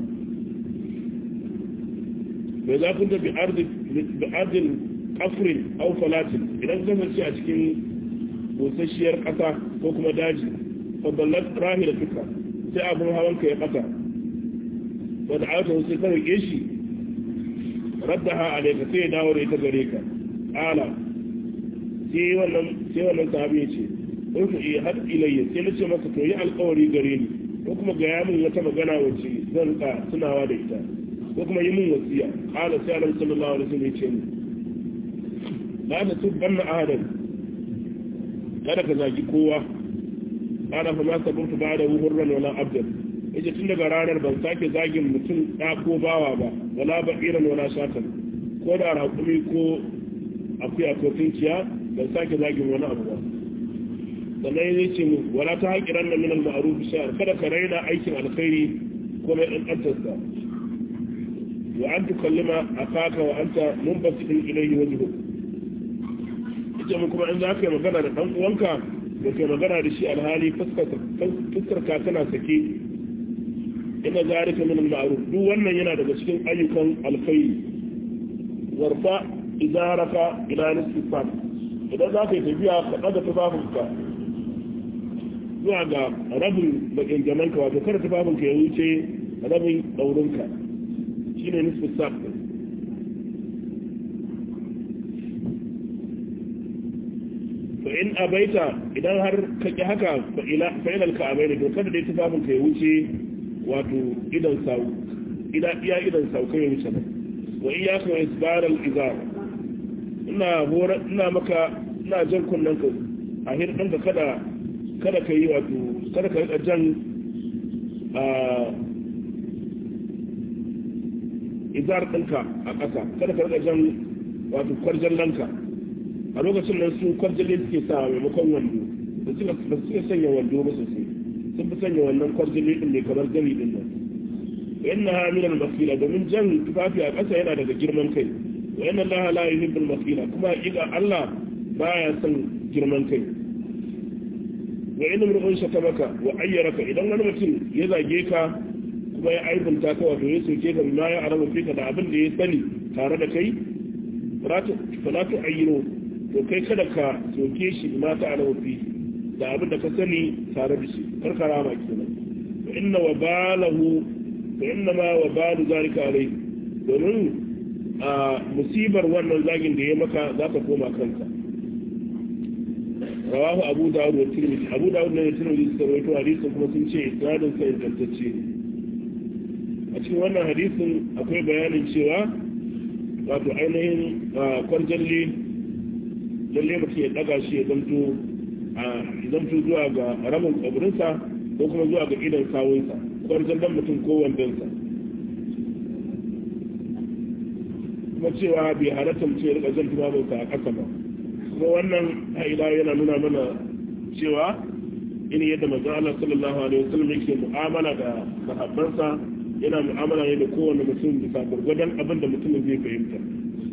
bai za kun da bi ardin kafirin au falatin idan kasance a cikin busasshiyar ƙasa ko kuma daji fadallar rahi da tuka sai abin hawanka ya ɓata wanda ayata sai ka rike shi raddaha alayka sai dawo da ita gare ka ala sai wannan sai wannan sahabi ya ce in ku yi had ilayya sai nace masa to yi alƙawari gare ni ko kuma ga yamin wata magana wacce zan ka tunawa da ita ko kuma yi min wasiya ala sai Annabi sallallahu alaihi wasallam ya ce ni la ta tubanna ahadan kada ka zagi kowa ana fa ma sabuntu ba da hurran wala abdan yace tun daga ranar ban sake zagin mutum da ko bawa ba wala ba'iran wala shatan ko da raƙumi ko akuya ko tunkiya ban sake zagin wani abu ba sannan ya ce mu wala ta haƙiran na minal ma'ruf shay'an kada ka raina aikin alkhairi ko mai ɗanɗantarsa wa an tukallima akaka wa anta munbasidin ilayhi wajhuk ita mu kuma in za ka yi magana da ɗan uwanka da kai magana da shi alhali fuskar ka tana sake ina zarika min al-ma'ruf duk wannan yana daga cikin ayyukan alkhairi warfa idaraka ila nisfi sam idan za ka yi tafiya ka daga tufafinka zuwa ga rabin magangananka wato kada tufafinka ya wuce rabin daurinka shine nisfi sam in abaita idan har ka ki haka fa ila al-ka'abaini to kada dai tufafin ka ya wuce wato idan sau ida iya idan sau kai wuce ba wa iyyaka wa isbar al-izar ina hora ina maka ina jan kunnan ka a hirdin ka kada kada kai wato kada ka rika jan a izar ɗinka a ƙasa kada ka rika jan wato kwarjan lanka a lokacin nan su kwarjale suke sa maimakon wando da suka ba suka sanya wando ba sosai sun fi sanya wannan kwarjale din ne kamar gari din nan wa inna ha min al-masila domin jan tufafi a ƙasa yana daga girman kai wa inna allaha la yuhibbu al-masila kuma hakika Allah baya son girman kai wa inna mar'un shatamaka wa ayyaraka idan wani mutum ya zage ka kuma ya aibunta ka wato ya soke ka ma ya arama fika da abin da ya sani tare da kai falatu ayyino to kai kada ka soke shi ma ta ala wafi da abin da ka sani tare da shi karkara ma kenan fa inna wa balahu fa inna ma wa balu zalika alai domin a musibar wannan zagin da ya maka za ta koma kanka rawahu abu dawud wa tirmidhi abu dawud ne da tirmidhi suka rawaito hadisin kuma sun ce isnadin sa ingantacce a cikin wannan hadisin akwai bayanin cewa wato ainihin kwarjalli lalle mutum ya daga shi ya zamto a zamto zuwa ga rabin kwabirinsa ko kuma zuwa ga idan sawunsa kwarjallan mutum ko wandonsa kuma cewa bai halatta mutum ya rika jan tumaminsa a ƙasa ba kuma wannan haila yana nuna mana cewa ina yadda manzon Allah sallallahu alaihi wasallam yake mu'amala da sahabbansa yana mu'amala ne da kowane mutum bisa gurgurdan abin da mutumin zai fahimta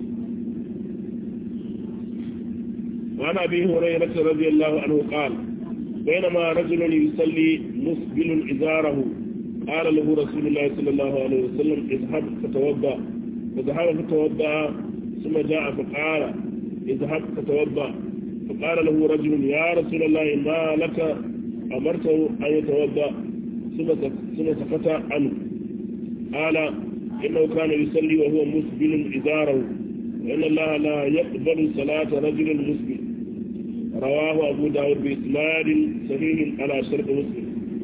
وعن أبي هريرة رضي الله عنه قال بينما رجل يصلي مسبل إزاره قال له رسول الله صلى الله عليه وسلم اذهب فتوضأ فذهب فتوضأ ثم جاء فقال اذهب فتوضأ فقال له رجل يا رسول الله ما لك أمرته أن يتوضأ ثم سكت عنه قال إنه كان يصلي وهو مسبل إزاره وإن الله لا يقبل صلاة رجل مسبل رواه أبو داود بإسناد صحيح على شرط مسلم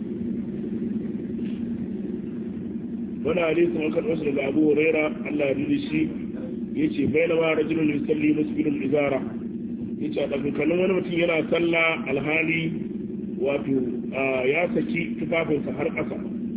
وانا حديث وكان أسر أبو هريرة الله يرضي شيء يجي بينما رجل يصلي مسبل الإزارة يجي أقول كلام وانا متين ينا صلى الحالي واتو يا سكي تفافل سحر أسا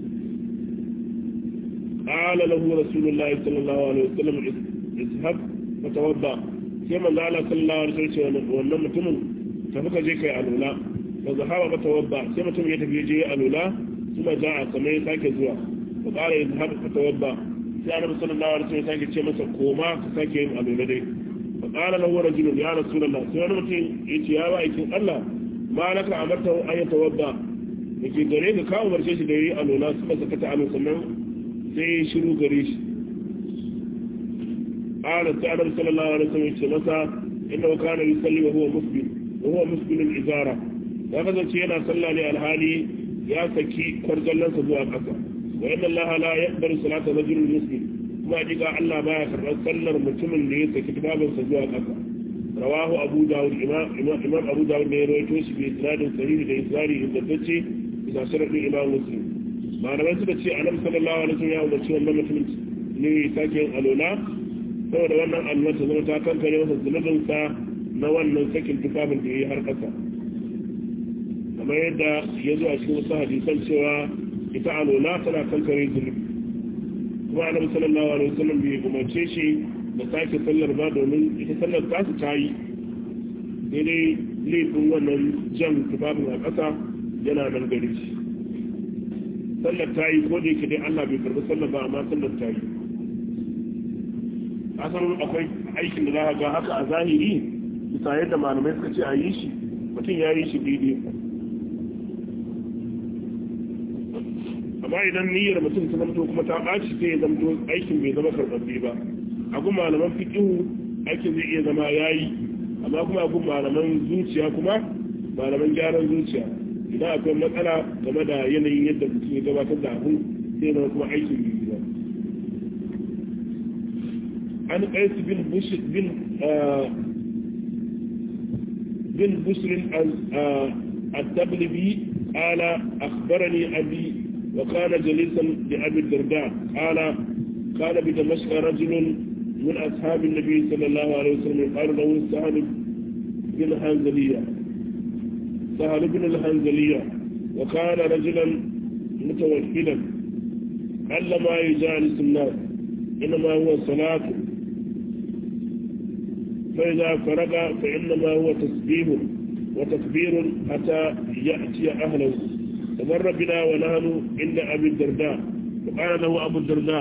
قال له رسول الله صلى الله عليه وسلم اذهب فتوضأ كما قال صلى الله عليه وسلم wannan mutumin tafi ka je kai alula fa zahaba fatawadda sai mutum ya tafi je alula kuma ja'a kamar ya sake zuwa fa qala izhab fatawadda sai annabi sallallahu alaihi wasallam sake ce masa koma ka sake yin alula dai fa qala lahu rajulun ya rasulullah sai wani mutum yace ya ba aikin Allah ma laka amarta an yatawadda yake gare ka kawo barce shi da yi alula kuma saka ta alu sannan sai shiru gare shi قال السعر صلى الله عليه وسلم مثلا إنه كان يصلي وهو مسبل وهو مسبل الإزارة فقد شيئنا صلى لي الحالي يا سكي فرجلن سبوا قصا wa inna Allah la yaqbalu salata rajulin muslim kuma diga Allah baya karɓar sallar mutumin da ya saki tufafin sa zuwa ƙasa rawahu Abu Dawud imam imam Abu Dawud ne ya rawaito shi bi isnadin sahih da isnadi ingantacce bisa sharadin Imam Muslim malamai suka ce Annabi sallallahu alaihi wasallam ya umarci wannan mutumin ne ya sake yin alola saboda wannan alwala ta zama ta kankare masa zunubin sa na wannan sakin tufafin da ya yi har ƙasa kamar yadda ya zo a cikin wasu hadisan cewa ita alola tana kankare zunubi kuma Annabi sallallahu alaihi wasallam bai umarce shi da sake sallar ba domin ita sallar tasu ta yi daidai laifin wannan jan tufafin a ƙasa yana nan gari shi sallar ta yi ko da yake dai Allah bai karɓi sallar ba amma sallar ta yi asalin akwai aikin da za ka ga haka a zahiri bisa yadda malamai suka ce a yi shi mutum ya yi shi daidai amma idan niyyar mutum ta zamto kuma ta ɓaci sai ya zamto aikin bai zama karɓaɓɓe ba a gun malaman fiƙihu aikin zai iya zama ya yi amma kuma a gun malaman zuciya kuma malaman gyaran zuciya idan akwai matsala game da yanayin yadda mutum ya gabatar da abu sai zama kuma aikin bai ba an ƙaisu bin bushir bin bin bushir الدبلبي قال أخبرني أبي وكان جليسا لأبي الدرداء قال كان بدمشق رجل من أصحاب النبي صلى الله عليه وسلم قال له سهل بن الحنزلية سهل بن الحنزلية وكان رجلا متوكلا قل ما يجالس الناس إنما هو صلاة فإذا فرغ فإنما هو تسبيح وتكبير حتى يأتي أهله فمر بنا ونحن عند أبي الدرداء فقال له أبو الدرداء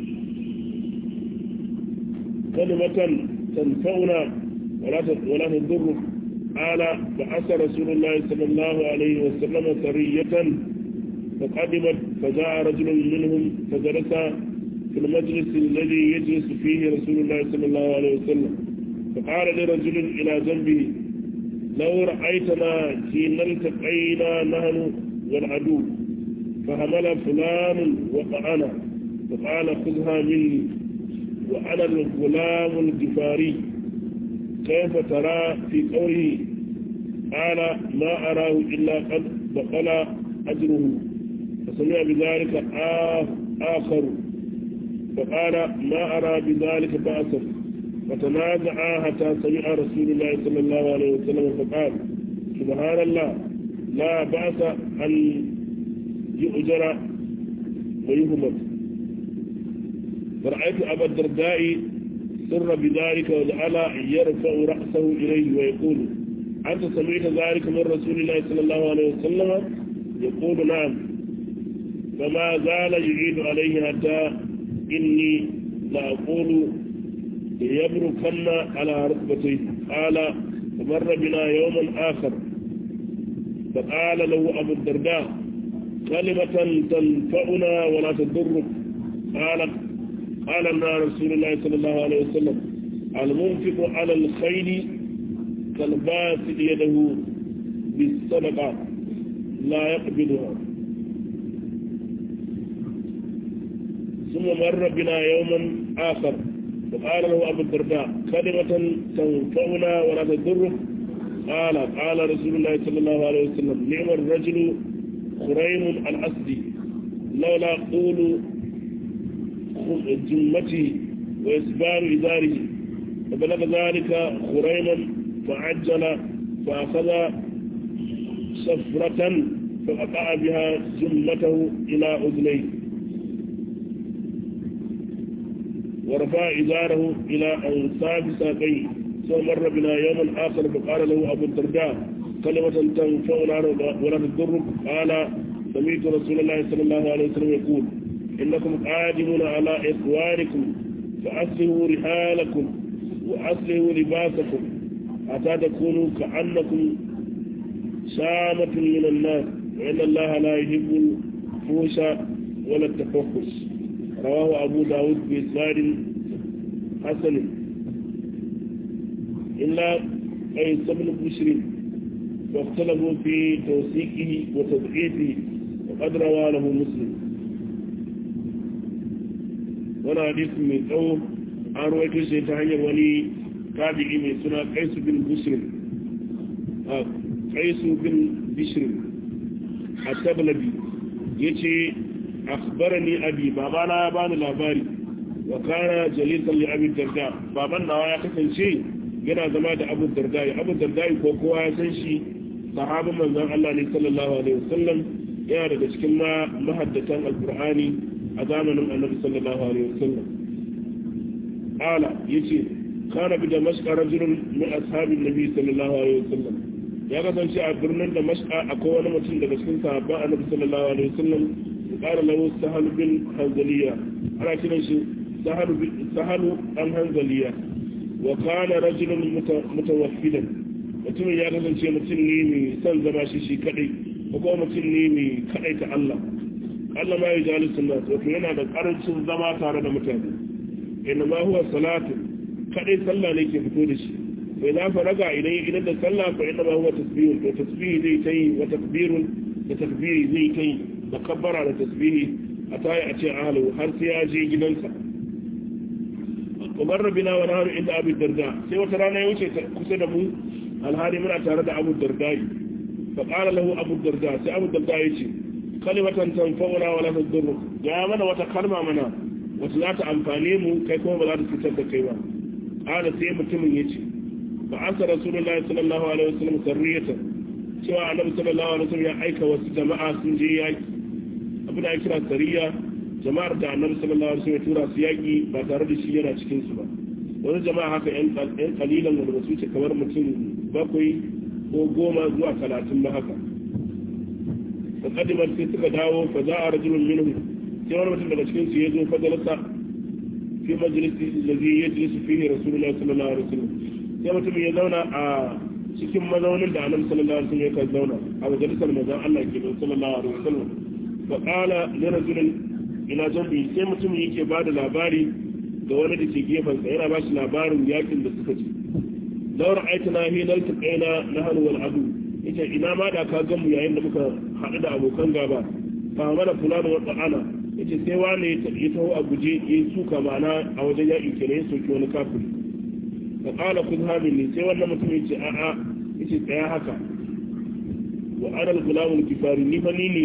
كلمة تنفعنا ولا ولا تضر قال بعث رسول الله صلى الله عليه وسلم سرية فقدمت فجاء رجل منهم فجلس في المجلس الذي يجلس فيه رسول الله صلى الله عليه وسلم فقال لرجل إلى جنبه لو رأيتنا حين التقينا نحن والعدو فحمل فلان وقعنا فقال خذها مني وأنا الغلام الجفاري كيف ترى في قوله قال ما أراه إلا قد بقل أجره فسمع بذلك آخر فقال ما أرى بذلك بأسا فتنازعا حتى سمع رسول الله صلى الله عليه وسلم فقال سبحان الله لا بأس أن يؤجر ويهمت فرأيت أبا الدرداء سر بذلك وجعل يرفع رأسه إليه ويقول أنت سمعت ذلك من رسول الله صلى الله عليه وسلم يقول نعم فما زال يعيد عليه حتى إني لأقول يبركن على ركبتيه قال فمر بنا يوما آخر فقال له أبو الدرداء كلمة تنفعنا ولا تضرك قال قال لنا رسول الله صلى الله عليه وسلم المنفق على الخيل كالباسط يده بالصدقة لا يقبلها ثم مر بنا يوما آخر فقال له أبو الدرداء كلمة تنفعنا ولا تضرك قال قال رسول الله صلى الله عليه وسلم نعم الرجل خريم الأسدي لولا قول جمتي وإسبال إزاره فبلغ ذلك خريما فعجل فأخذ شفرة فقطع بها جمته إلى أذنيه ورفع إزاره إلى أنصاب ساقيه ثم مر بنا يوما آخر فقال له أبو الدرداء كلمة تنفعنا ولا تضرك قال سمعت رسول الله صلى الله عليه وسلم يقول إنكم قادمون على إخوانكم فأصلحوا رحالكم وأصلحوا لباسكم حتى تكونوا كأنكم شامة من الناس وإن الله لا يحب الفوش ولا التفحش رواه أبو داود بإسناد حسن إلا قيس بن بشر واختلفوا في توثيقه وتضعيفه وقد روى له مسلم wani hadisi mai tsawo an rawaito shi ta hanyar wani tabi'i mai suna Qais bin Bishr a Qais bin Bishr at-Tablabi yace akhbarani abi babana ya bani labari wa kana jalisan li abi darda baban nawa ya kasance yana zama da abu darda abu darda ko kowa ya san shi sahabban manzon Allah ne sallallahu alaihi wasallam yana daga cikin mahaddatan alqur'ani a zamanin annabi sallallahu alaihi wasallam ala yace kana bi damashq rajulun min ashabin nabi sallallahu alaihi wasallam ya kasance a birnin damashq akwai wani mutum daga cikin sahabban annabi sallallahu alaihi wasallam قال له سهل بن حنزلية أنا كنا سهل سهل بن حنزلية وكان رجل متوحدا mutum ya kasance mutum ne mai son zama shi shi kadai ko kuma mutum ne mai kadai ta Allah Allah ma ya jali sunna to yana da karancin zama tare da mutane inna ma huwa salatu kadai sallah ne ke fito da shi sai na faraga idan idan da sallah fa inna ma huwa tasbih to tasbih zai tayi wa takbirun da takbiri zai tayi da kabbara da tasbihi a tayi a ce ahlu har sai ya je gidansa kamar rabina wa nahar inda abu darda sai wata rana ya wuce kusa da mu alhali muna tare da abu darda fa qala lahu abu darda sai abu darda ya ce kalimatan tanfa'una wa la tadurru ya mana wata kalma mana wata za ta amfane mu kai kuma ba za ta fitar da kai ba qala sai mutumin ya ce fa asa rasulullahi sallallahu alaihi wasallam sarriyatan cewa annabi sallallahu alaihi wasallam ya aika wasu jama'a sun je yaki abin da ya kira sariya jama'ar da annabi sallallahu alaihi wasallam ya tura su yaki ba tare da shi yana cikin su ba wani jama'a haka yan yan kalilan wanda su ce kamar mutum bakwai ko goma zuwa talatin ba haka fa kadimar sai suka dawo fa za'a rajulun minhum sai wani mutum daga cikin su ya zo fa jalasa fi majlisi allazi yajlisu fihi rasulullahi sallallahu alaihi wasallam sai mutum ya zauna a cikin mazaunin da annabi sallallahu alaihi wasallam ya zauna a majalisar manzon Allah ke sallallahu alaihi wasallam fa qala li rajulin ila jambi sai mutum yake ba da labari ga wani da ke gefensa yana ba shi labarin yakin da suka ci daura aikina hinar tukaina na hannu wal adu ita ina ma da ka gamu yayin da muka haɗu da abokan gaba fa mana fulani wa ta'ana ita sai wani ya taho a guje ya suka mana a wajen yaƙi kenan ya soki wani kafiri fa qala kun hamini sai wannan mutum ya ce a'a yace tsaya haka wa ana al-gulamul kifari ni fa ni ne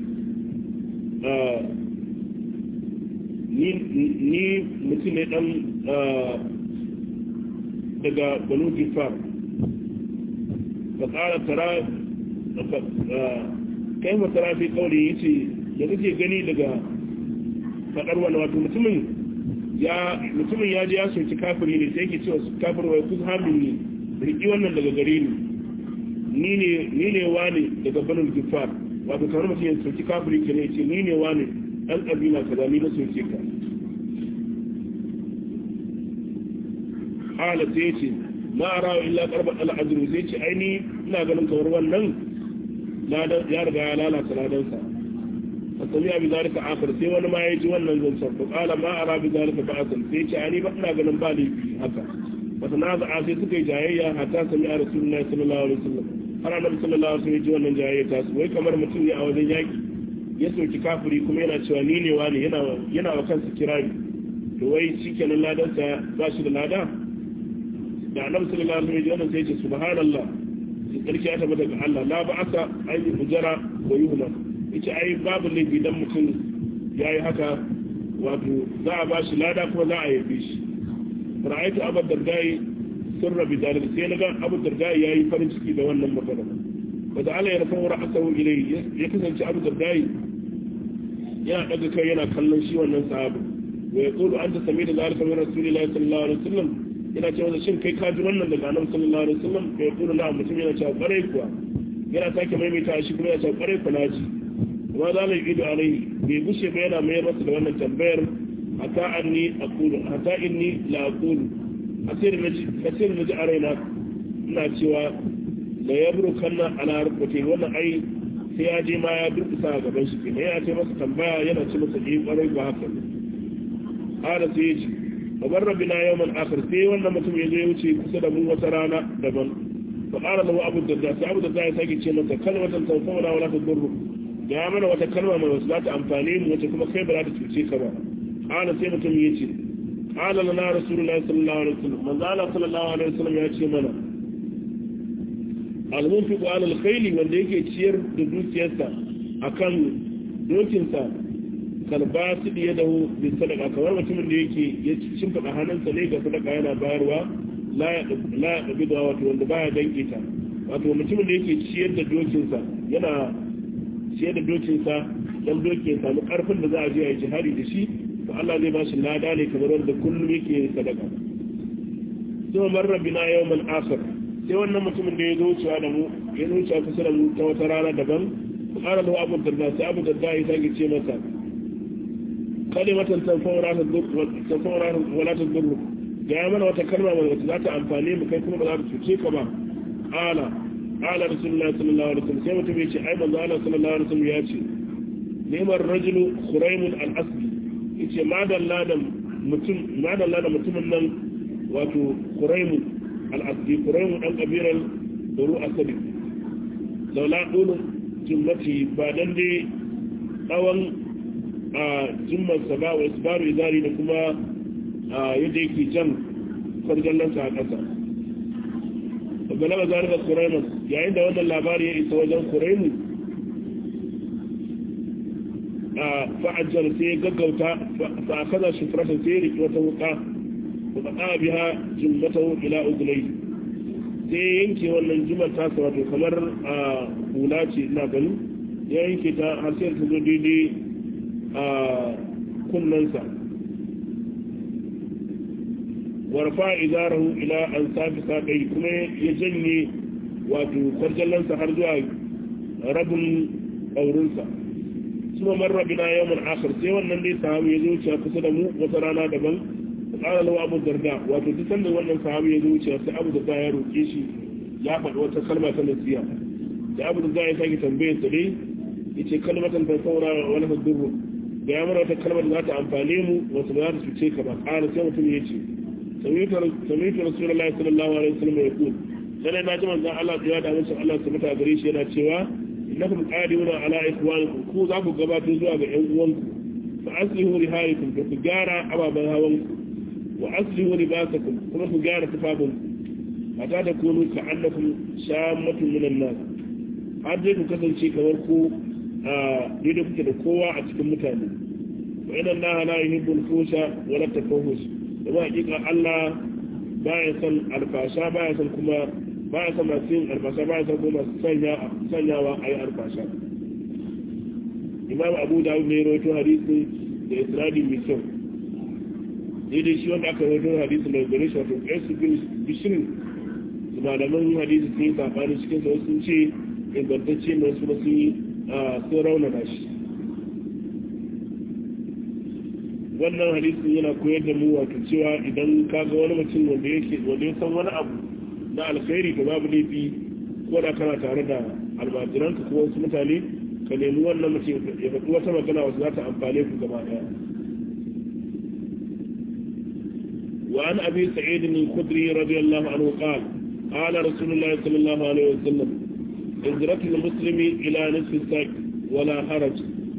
ni mutum ne dan daga banu gifar fa kara tara kai ma tara fi kauli yace da kake gani daga fadar wannan wato mutumin ya mutumin ya je ya soki kafiri ne sai yake cewa kafir wai kus hamin ne riki wannan daga gare ni ni ne ni ne wani daga banu gifar wato kamar mutum ya soki kafiri kenan yace ni ne wani ɗan ƙabila ka ni na soke ka ƙala sai ce ma a rawa illa ƙarɓar al'ajiru sai ce aini ina ganin kamar wannan ya riga ya lalata ladansa a sami abi zarika akar sai wani ma ya ji wannan zancen ko ƙala ma a rabi zarika ba asal sai ce aini ba ina ganin ba laifi haka wata na za'a sai suka yi jayayya hatta sami a rasulullahi sallallahu alaihi wasallam har annabi sallallahu alaihi wasallam ya ji wannan jayayya ta su wai kamar mutum ne a wajen yaƙi ya soki kafiri kuma yana cewa ni ne wani yana wa kansa kirari to wai shikenan ladansa ba shi da lada da annabi sallallahu alaihi wasallam sai ya ce subhanallah sai sarki ya tabbata ga Allah la ba'asa ayi ujara wa yuhma yace ai babu laifi dan mutum yayi haka wato za a ba shi lada kuma za a yabe shi ra'aytu abu dardai sirra bi dalil sai naga abu dardai yayi farin ciki da wannan magana wanda Allah ya rafa ra'asahu ilayhi ya kasance abu dardai yana daga kai yana kallon shi wannan sahabi wa yaqulu anta sami da zalika min rasulillahi sallallahu alaihi wasallam yana cewa shin kai ka ji wannan daga annabi sallallahu alaihi wasallam wa yaqulu la mutum yana cewa kwarai kuwa yana sake maimaita shi kuma yana cewa kwarai kuwa naji kuma zalai ido alai bai gushe ba yana mayar masa da wannan tambayar hatta anni aqulu hatta inni la aqulu asir naji asir naji a raina ina cewa da yabru kanna ala rukuti wannan ai sai ya je ma ya durkusa a gaban shi kenan yana ce masa tambaya yana ce masa eh kwarai ba haka ne ala sai ya ce babar rabbina yawman akhir sai wannan mutum ya zo ya wuce kusa da mu wata rana daban fa qala lahu abu darda sai abu darda ya sake ce masa kalmatan tawfawna wala tadurru ga mana wata kalma mai wasu za ta amfane mu wata kuma kai ba za ta cuce ka ba ana sai mutum ya ce qala lana rasulullahi sallallahu alaihi wasallam manzo Allah sallallahu alaihi wasallam ya ce mana al-munfiqu ala al-khayli wanda yake ciyar da dukiyarsa akan dokinsa kalba su diye da bi sadaka kamar mutumin da yake ya shimfida hannunsa ne ga sadaka yana bayarwa la la da wato wanda baya danke ta wato mutumin da yake ciyar da dokinsa yana ciyar da dokinsa dan dokin ya samu karfin da za a je a yi jihadi da shi to Allah zai ba shi lada ne kamar wanda kullum yake sadaka sai marra bina yawman akhir sai wannan mutumin da ya zo cewa da mu ya zo cewa kusa da mu ta wata rana daban qala lahu abu darda sai abu darda ya sake ce masa kalimatan tanfa'ura tanfa'ura wala tadurru ga ya mana wata kalma wanda za ta amfane mu kai kuma ba za ta cuce ka ba qala qala rasulullahi sallallahu alaihi wasallam sai mutum ya ce ai manzo Allah sallallahu alaihi wasallam ya ce neman rajulu khuraimun al-asli yace madalla da mutum madalla da mutumin nan wato khuraimun al-asli khuraimun dan kabiran duru asali laula dulu jimmati ba dan dai tsawon a jimman sa ba wa isbaru izari da kuma yadda yake jan farjallansa a ƙasa daga laba zari da khuraimun yayin da wannan labari ya isa wajen khuraimun fa'ajjar sai gaggauta fa'akaza shifratan sai riki wata wuka da faɗa biya jimmatahu ila ugulai sai yanke wannan jimar tasa wato kamar a hula ce na gani ya yanke ta har sai ta zo daidai a kunnansa warfa izarahu ila an safi saƙai kuma ya janye wato kwarjallansa har zuwa rabin ƙaurinsa kuma marra bina yawon akhir sai wannan dai sahabi ya zuciya kusa da mu wata rana daban qala lahu abu darda wato duk sanda wannan sahabi ya zuciya sai abu darda ya roke shi ya faɗi wata kalma ta nasiha da abu darda ya sake tambayar sa dai yace kalmatan ta saura wala tadurru da ya mara wata kalmar da za ta amfane mu wata za ta cuce ka ba qala sai mutum ya ce sami'tu rasulullahi sallallahu alaihi wasallam yaqul sai na ji manzon Allah ya da musu Allah subhanahu wa gare shi yana cewa innakum qadiruna ala ikhwanikum ku za ku gabato zuwa ga ƴan uwanku fa aslihu rihalikum da ku gyara ababan hawanku wa aslihu libasakum kuma ku gyara tufafinku hatta da kunu ka annakum shammatun minan nas har dai ku kasance kamar ku a daidai kuke da kowa a cikin mutane wa inna allaha la yuhibbul fusha wa la tafahus da ba hakika Allah baya son alfasha baya son kuma ba ya san masu yin albasa ba ya san kuma sanyawa a yi albasa imam abu dawud ne rawaito hadisi da isra'ili mai kyau daidai shi wanda aka rawaito hadisi mai gare shi wato kai su bishirin su malaman hadisi sun yi saɓani cikin sa sun ce ingantacce mai su sun yi sun raunana shi wannan hadisin yana koyar da mu wato cewa idan ka ga wani mutum wanda yake wanda ya san wani abu na alkhairi to babu laifi ko da kana tare da almajiranka ko wasu mutane ka nemi wannan mutum ya faɗi wata magana wasu za ta amfane ku gaba ɗaya wa an abi sa'id al-khudri radiyallahu anhu qala qala rasulullahi sallallahu alaihi wasallam hijratu al-muslimi ila nisfi as-saq wala haraj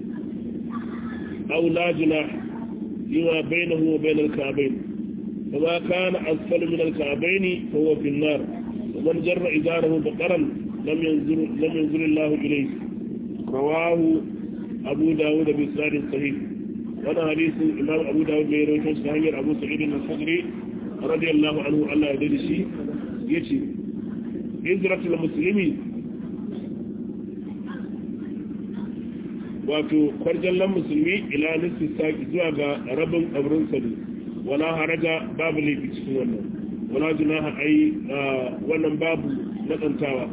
aw la junah fima bainahu wa bain al-ka'bayn فما كان أسفل من الكعبين فهو في النار ومن جر إزاره بقرا لم ينزل, لم ينزل الله إليه رواه أبو داود بإسناد صحيح وانا حديث الإمام أبو داود بيروي صحيح أبو سعيد الخدري رضي الله عنه الله يدري شيء يجي هجرة المسلمين wato kwarjallan musulmi ila nisfi saki zuwa ga rabin kabrin sadi wala haraja babu laifi cikin wannan wala junaha ai wannan babu natsantawa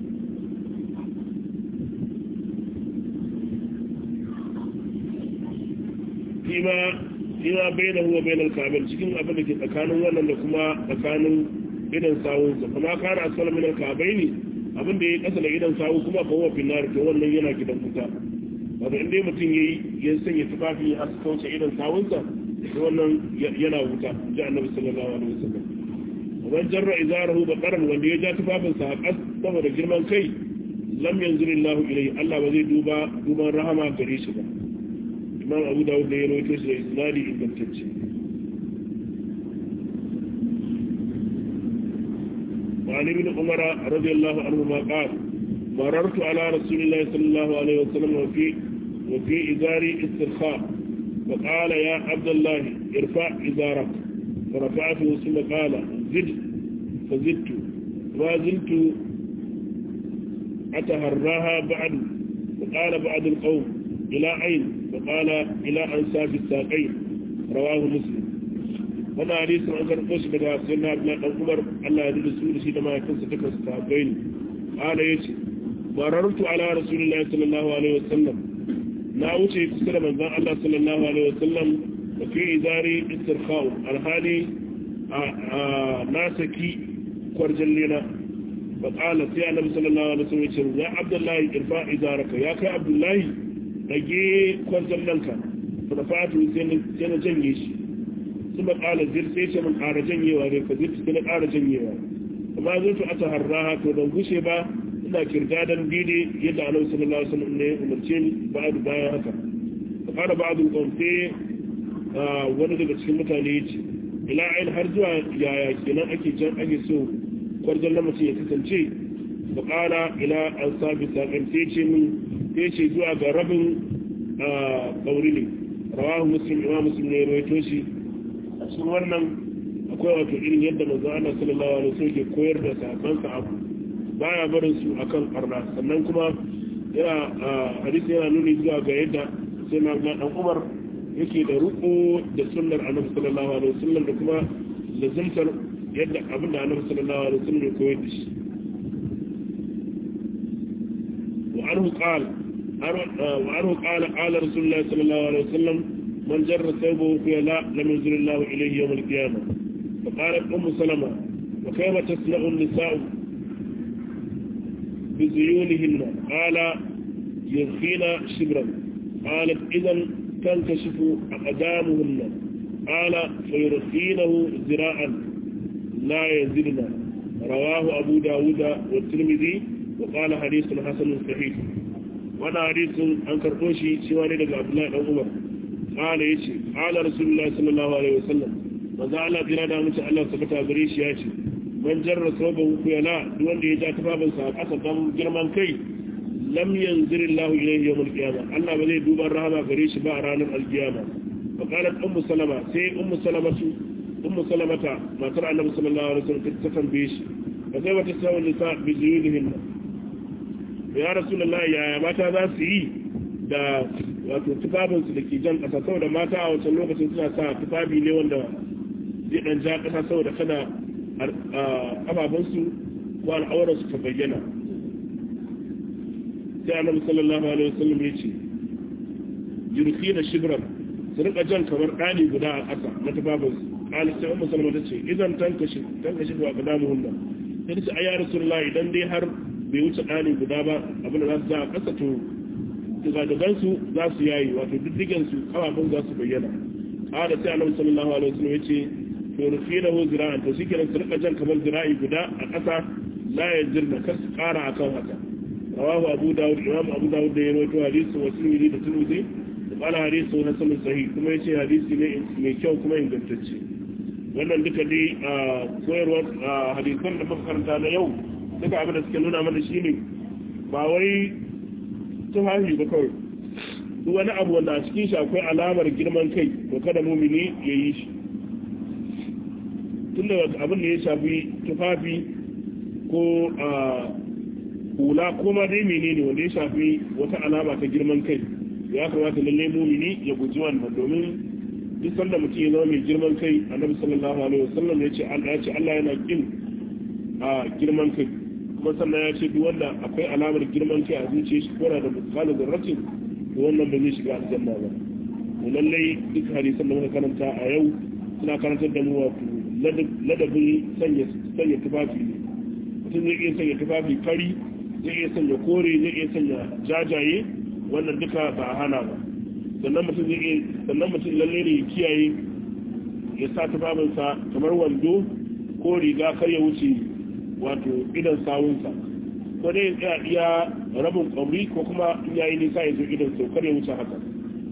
fima fima bainahu wa bainal ka'bah cikin abin da ke tsakanin wannan da kuma tsakanin idan sawun sa kuma kana asfala min al-ka'baini abin da yake kasa da idan sawu kuma fa huwa finnar to wannan yana gidan wuta wato inda mutum yayi ya sanya tufafi har su kauce idan sawunsa wannan yana wuta ji annabi sallallahu alaihi wasallam wan jarra izarahu baqaran wanda ya ja tufafinsa a kas saboda girman kai lam yanzuru Allahu ilayhi Allah ba zai duba duban rahama gare shi ba imam abu dawud da ya rawaito shi da isnadi ingantacce وعن ابن عمر رضي الله عنهما قال مررت على رسول الله صلى الله عليه وسلم وفي وفي إزاري استرخاء فقال يا عبد الله ارفع إزارك فرفعته ثم قال زد فزدت وزلت أتهراها بعد فقال بعض القوم إلى عين فقال إلى أنساف الساقين رواه مسلم وانا حديث عن كرقوش بدا سيدنا عبد الله بن عمر الله يرضى عنه شيء ما يكون صدق الصحابين قال يجي مررت على رسول الله صلى الله عليه وسلم na wuce kusa da manzan Allah sallallahu Alaihi wasallam da fi izari istirkhau alhali a nasaki kwarjan lena ba ƙala sai annabi sallallahu Alaihi wasallam ce ya abdullahi irfa izaraka ya kai abdullahi rage kwarjan lanka da fatu sai na janye shi su ba ƙala zir sai ce min ƙara janyewa ne ka zir sai na ƙara janyewa amma zai tu ata harraha to don gushe ba ina kirdadan bide yadda annabi sallallahu alaihi wasallam ne umarce ni ba'd bayan haka fara ba'd al-qawm sai wani daga cikin mutane yace ila ayin har zuwa yaya kenan ake jan ake so kwarjan lamaci ya kasance fa qala ila ansabi saqin sai ce min sai ce zuwa ga rabin kauri ne rawahu muslim imam muslim ne rawaito shi a cikin wannan akwai wato irin yadda manzo Allah sallallahu alaihi wasallam ke koyar da sahabbansa abu baya barin su akan karna sannan kuma yana hadisi yana nuni zuwa ga yadda sai na ga dan Umar yake da ruku da sunnar Annabi sallallahu alaihi wasallam da kuma lazimtar yadda abin da Annabi sallallahu alaihi wasallam ya koyar da shi wa anhu qala wa anhu qala qala Rasulullah sallallahu alaihi wasallam man jarra thawbahu fi la lam yunzil Allah ilayhi yawm al-qiyamah fa qalat ummu salama wa kayfa tasna'u an-nisa'u بزيونهن قال يرخين شبرا قالت إذن تنكشف أقدامهن قال فيرخينه ذراعا لا يزلنا رواه أبو داود والترمذي وقال حديث حسن صحيح وانا حديث أنكر قوشي سواني لك عبد الله بن عمر قال يشي قال رسول الله صلى الله عليه وسلم وزعل بلاد أمس الله سبحانه بريش ياشي man jarra sabahu kuyala wanda ya ja tufafinsa a ƙasa don girman kai lam yanzir Allah ilayhi yawm al-qiyamah Allah ba zai duba rahama gare shi ba a ranar al-qiyama fa qalat ummu salama sai ummu salamatu ummu salamata matar annabi sallallahu alaihi wasallam ta tambaye shi fa sai wata sawun nisa bi zuyudihin ya rasulullahi ya mata za su yi da wato tufafinsu da ke jan ƙasa saboda mata a wancan lokacin suna sa tufafi ne wanda zai dan ja ƙasa saboda kada ƙafafunsu ko al'aurarsu ta bayyana sai annabi sallallahu alaihi wasallam ya ce jirki da shibrar su rika jan kamar ɗani guda a ƙasa na tufafinsu ƙali sai umar salama ta ce idan tankashi tankashi ba ga damu hunna sai ta ce a yara sun layi idan dai har bai wuce ɗani guda ba abin da za su za a ƙasa to zagagansu za su yayi wato diddigensu ƙafafun za su bayyana ƙada sai annabi sallallahu alaihi wasallam ya ce rufi da hu zira'an to shike su rika jan kamar zira'i guda a ƙasa la yajirna kar su ƙara akan haka rawahu abu dawud imam abu dawud da ya rawaito hadisi wa tirmidhi da tirmidhi da qala hadisi na sanin sahih kuma yace hadisi ne mai kyau kuma ingantacce wannan duka dai koyarwar hadisan da muka karanta na yau duka abin da suke nuna mana shine ba wai tuhahi ba kawai duk wani abu wanda a cikin shi akwai alamar girman kai to kada mumini ya yi shi tunda abin da ya shafi tufafi ko a hula ko ma dai menene wanda ya shafi wata alama ta girman kai ya kamata lalle mumini ya guji wannan domin duk sanda mutum ya zama mai girman kai annabi sallallahu alaihi wasallam ya ce Allah ya ce Allah yana kin a girman kai kuma sannan ya ce duk wanda akwai alamar girman kai a zuciyar shi ko da misalin zarratin to wannan ba zai shiga aljanna ba to lalle duk hadisan da muka karanta a yau suna karantar da mu wato ladabin sanya tufafi ne mutum zai iya sanya tufafi fari zai iya sanya kore zai iya sanya jajaye wannan duka ba a hana ba sannan mutum zai iya sannan mutum lalle ne ya kiyaye ya sa tufafinsa kamar wando ko riga kar ya wuce wato idan sawunsa ko dai ya iya rabin kwamri ko kuma in yayi nisa ya zo idan sau kar ya wuce haka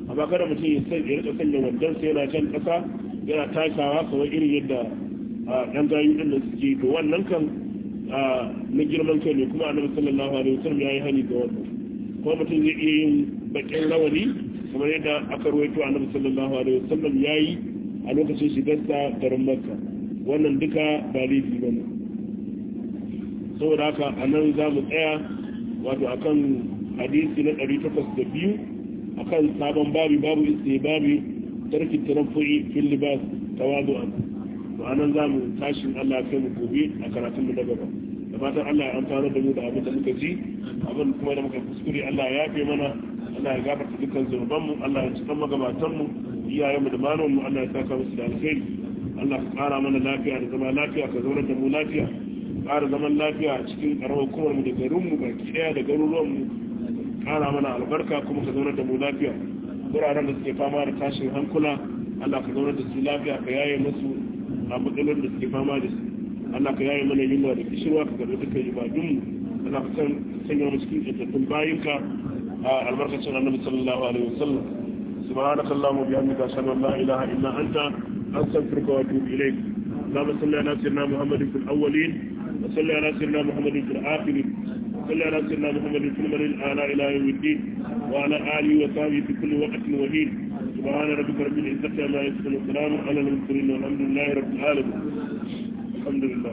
amma kada mutum ya sai ya rika sanya wandan sai yana jan kasa yana takawa kamar irin yadda ɗan gayu ɗin da suke to wannan kan na girman kai ne kuma annabi sallallahu alaihi wasallam ya yi hani ga wannan kuma mutum zai iya yin bakin rawani kamar yadda aka rawaito annabi sallallahu alaihi wasallam ya yi a lokacin shigarsa garin makka wannan duka ba laifi ba ne saboda haka a nan za mu tsaya wato akan hadisi na ɗari takwas da biyu akan sabon babi babu istihbabi tarkin tarafu'i fil libas tawadu'an to anan za mu tashin Allah kai mu gobe a karatun mu na gaba da fatan Allah ya amfana da mu da abin da muka ji abin kuma da muka kuskure Allah ya yafe mana Allah ya gafarta dukkan zunuban mu Allah ya cikan magabatan mu iyayen mu da malaman mu Allah ya saka musu da alkhairi Allah ka kara mana lafiya da zama lafiya ka zauna da mu lafiya ƙara zaman lafiya a cikin ƙaramar hukumar mu da garin mu baki ɗaya da garuruwan mu ƙara mana albarka kuma ka zauna da mu lafiya wuraren da suke fama da tashin hankula Allah ka zauna da su lafiya ka yaye musu a matsalolin da suke fama da su Allah ka yaye mana yunwa da kishirwa ka karɓi dukkan ibadun mu Allah ka san sanya mu cikin tsattattun bayinka a albarkacin annabi sallallahu alaihi wasallam subhanaka allahumma wa bihamdika ashhadu an la ilaha illa anta astaghfiruka wa atubu ilayk اللهم صل على سيدنا محمد في الاولين وصل على سيدنا محمد في الاخرين وصل على سيدنا محمد في المرء الاعلى الى يوم الدين وعلى اله وصحبه في كل وقت وحين سبحان ربك رب العزه عما يصفون وسلام على المرسلين والحمد لله رب العالمين الحمد لله